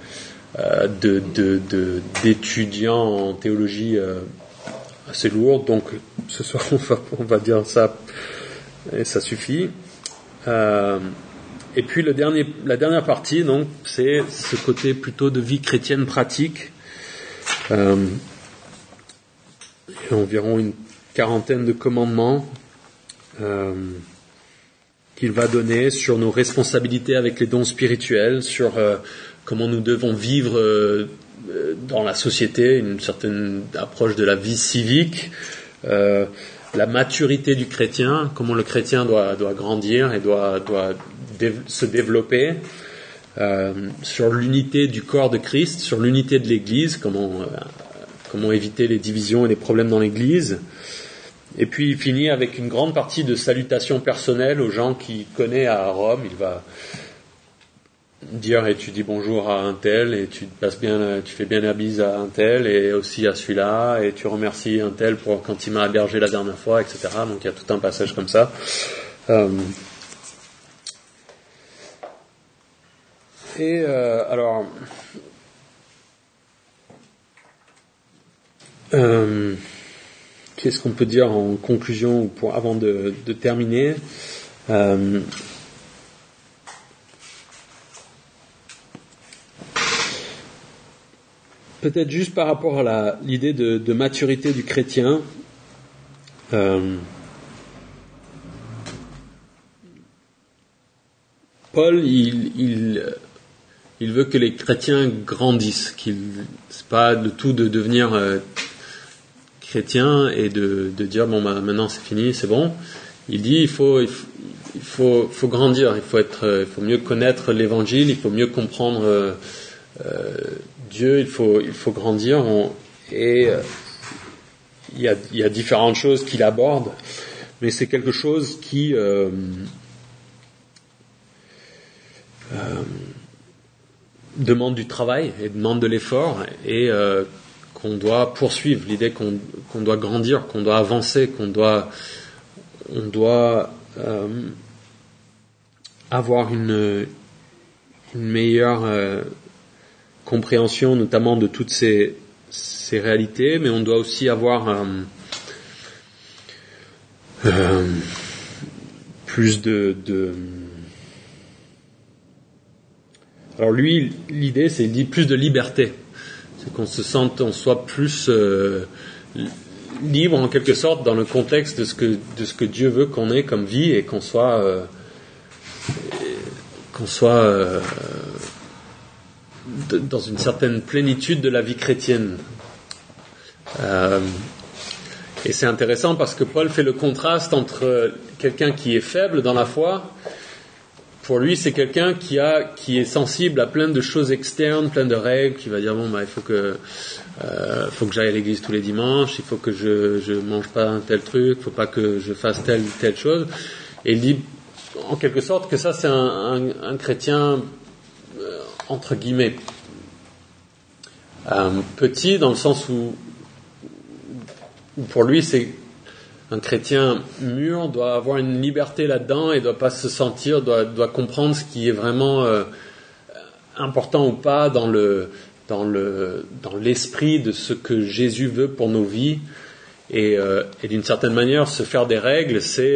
Speaker 1: d'étudiants en théologie assez lourds. Donc ce soir on va dire ça et ça suffit. Et puis la dernière partie, donc, c'est ce côté plutôt de vie chrétienne pratique. Il y a environ une quarantaine de commandements qu'il va donner sur nos responsabilités avec les dons spirituels, sur comment nous devons vivre dans la société, une certaine approche de la vie civique, la maturité du chrétien, comment le chrétien doit grandir et doit se développer, sur l'unité du corps de Christ, sur l'unité de l'Église, comment éviter les divisions et les problèmes dans l'Église. Et puis il finit avec une grande partie de salutations personnelles aux gens qu'il connaît à Rome. Il va dire et tu dis bonjour à un tel et tu fais bien la bise à un tel et aussi à celui-là et tu remercies un tel pour quand il m'a hébergé la dernière fois, etc. Donc il y a tout un passage comme ça. Alors, qu'est-ce qu'on peut dire en conclusion ou avant de terminer? Peut-être juste par rapport à l'idée de maturité du chrétien. Paul, il veut que les chrétiens grandissent, c'est pas de tout de devenir chrétien et de dire bon bah maintenant c'est fini, c'est bon. Il dit il faut grandir, il faut mieux connaître l'évangile, il faut mieux comprendre Dieu, il faut grandir et il y a différentes choses qu'il aborde, mais c'est quelque chose qui demande du travail et demande de l'effort et qu'on doit poursuivre, l'idée qu'on doit grandir, qu'on doit avancer, qu'on doit avoir une meilleure compréhension notamment de toutes ces réalités, mais on doit aussi avoir plus de alors lui, l'idée, c'est il dit plus de liberté, c'est qu'on soit plus libre en quelque sorte dans le contexte de ce que Dieu veut qu'on ait comme vie et qu'on soit dans une certaine plénitude de la vie chrétienne. Et c'est intéressant parce que Paul fait le contraste entre quelqu'un qui est faible dans la foi. Pour lui, c'est quelqu'un qui est sensible à plein de choses externes, plein de règles, qui va dire bon bah il faut que j'aille à l'église tous les dimanches, il faut que je mange pas un tel truc, il faut pas que je fasse telle chose. Et il dit en quelque sorte que ça c'est un chrétien entre guillemets petit, dans le sens où pour lui c'est un chrétien mûr doit avoir une liberté là-dedans et doit pas se sentir, doit comprendre ce qui est vraiment important ou pas dans l'esprit de ce que Jésus veut pour nos vies et d'une certaine manière se faire des règles c'est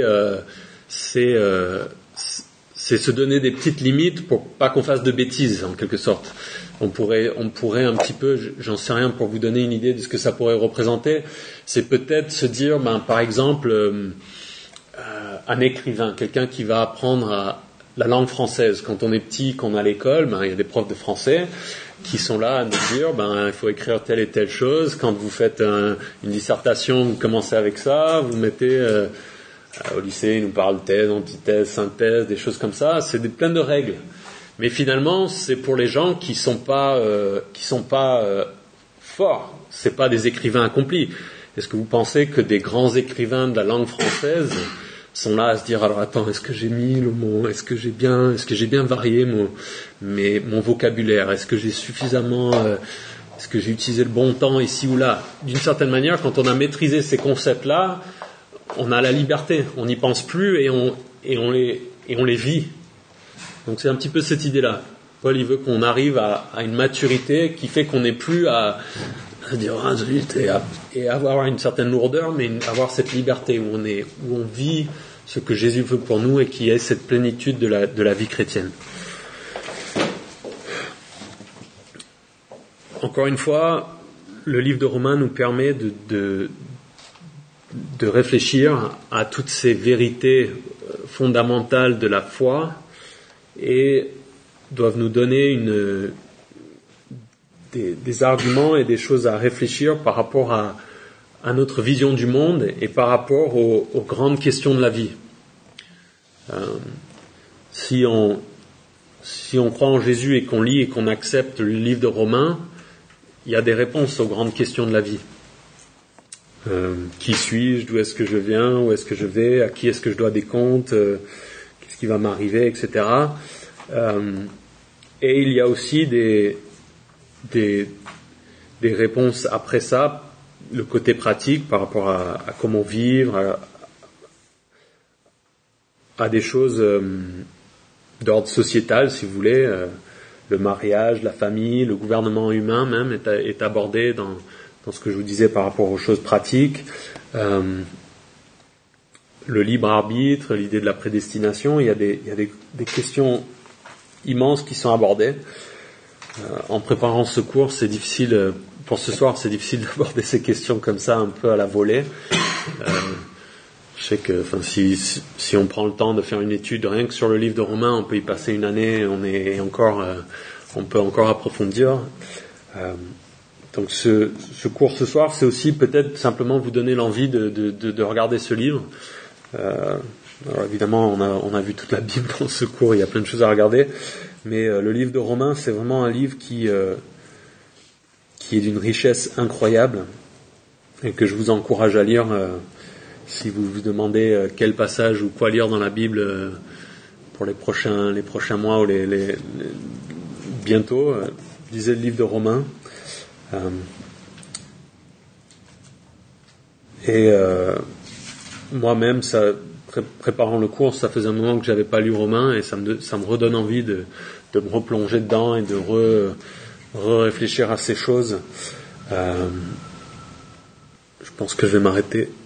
Speaker 1: se donner des petites limites pour pas qu'on fasse de bêtises en quelque sorte. On pourrait un petit peu, j'en sais rien, pour vous donner une idée de ce que ça pourrait représenter, c'est peut-être se dire, par exemple, un écrivain, quelqu'un qui va apprendre la langue française. Quand on est petit, qu'on est à l'école, il y a des profs de français qui sont là à nous dire, il faut écrire telle et telle chose. Quand vous faites une dissertation, vous commencez avec ça, vous mettez au lycée, ils nous parlent thèse, antithèse, synthèse, des choses comme ça. C'est plein de règles. Mais finalement, c'est pour les gens qui sont pas forts. C'est pas des écrivains accomplis. Est-ce que vous pensez que des grands écrivains de la langue française sont là à se dire alors attends, est-ce que j'ai mis le mot, est-ce que j'ai bien varié mon vocabulaire, est-ce que j'ai suffisamment, est-ce que j'ai utilisé le bon temps ici ou là? D'une certaine manière, quand on a maîtrisé ces concepts-là, on a la liberté. On n'y pense plus et on les vit. Donc c'est un petit peu cette idée-là. Paul, il veut qu'on arrive à une maturité qui fait qu'on n'est plus à dire zut, et avoir une certaine lourdeur, mais avoir cette liberté où on vit ce que Jésus veut pour nous et qui est cette plénitude de la vie chrétienne. Encore une fois, le livre de Romains nous permet de réfléchir à toutes ces vérités fondamentales de la foi et doivent nous donner des arguments et des choses à réfléchir par rapport à notre vision du monde et par rapport aux grandes questions de la vie. Si on croit en Jésus et qu'on lit et qu'on accepte le livre de Romains, il y a des réponses aux grandes questions de la vie. Qui suis-je? D'où est-ce que je viens? Où est-ce que je vais? À qui est-ce que je dois des comptes? Qu'est-ce qui va m'arriver? Etc. Et il y a aussi des réponses après ça, le côté pratique par rapport à comment vivre, à des choses d'ordre sociétal, si vous voulez. Le mariage, la famille, le gouvernement humain même est abordé dans ce que je vous disais par rapport aux choses pratiques. Le libre arbitre, l'idée de la prédestination, il y a des questions immenses qui sont abordées. En préparant ce cours, c'est difficile, pour ce soir, c'est difficile d'aborder ces questions comme ça, un peu à la volée. Je sais que, si on prend le temps de faire une étude rien que sur le livre de Romains, on peut y passer une année, on peut encore approfondir. Donc ce cours ce soir, c'est aussi peut-être simplement vous donner l'envie de regarder ce livre. Alors évidemment, on a vu toute la Bible dans ce cours, il y a plein de choses à regarder, mais le livre de Romains, c'est vraiment un livre qui est d'une richesse incroyable et que je vous encourage à lire. Si vous vous demandez quel passage ou quoi lire dans la Bible pour les prochains mois ou bientôt, lisez le livre de Romains. Moi-même, préparant le cours, ça faisait un moment que j'avais pas lu Romains et ça me redonne envie de me replonger dedans et de réfléchir à ces choses. Je pense que je vais m'arrêter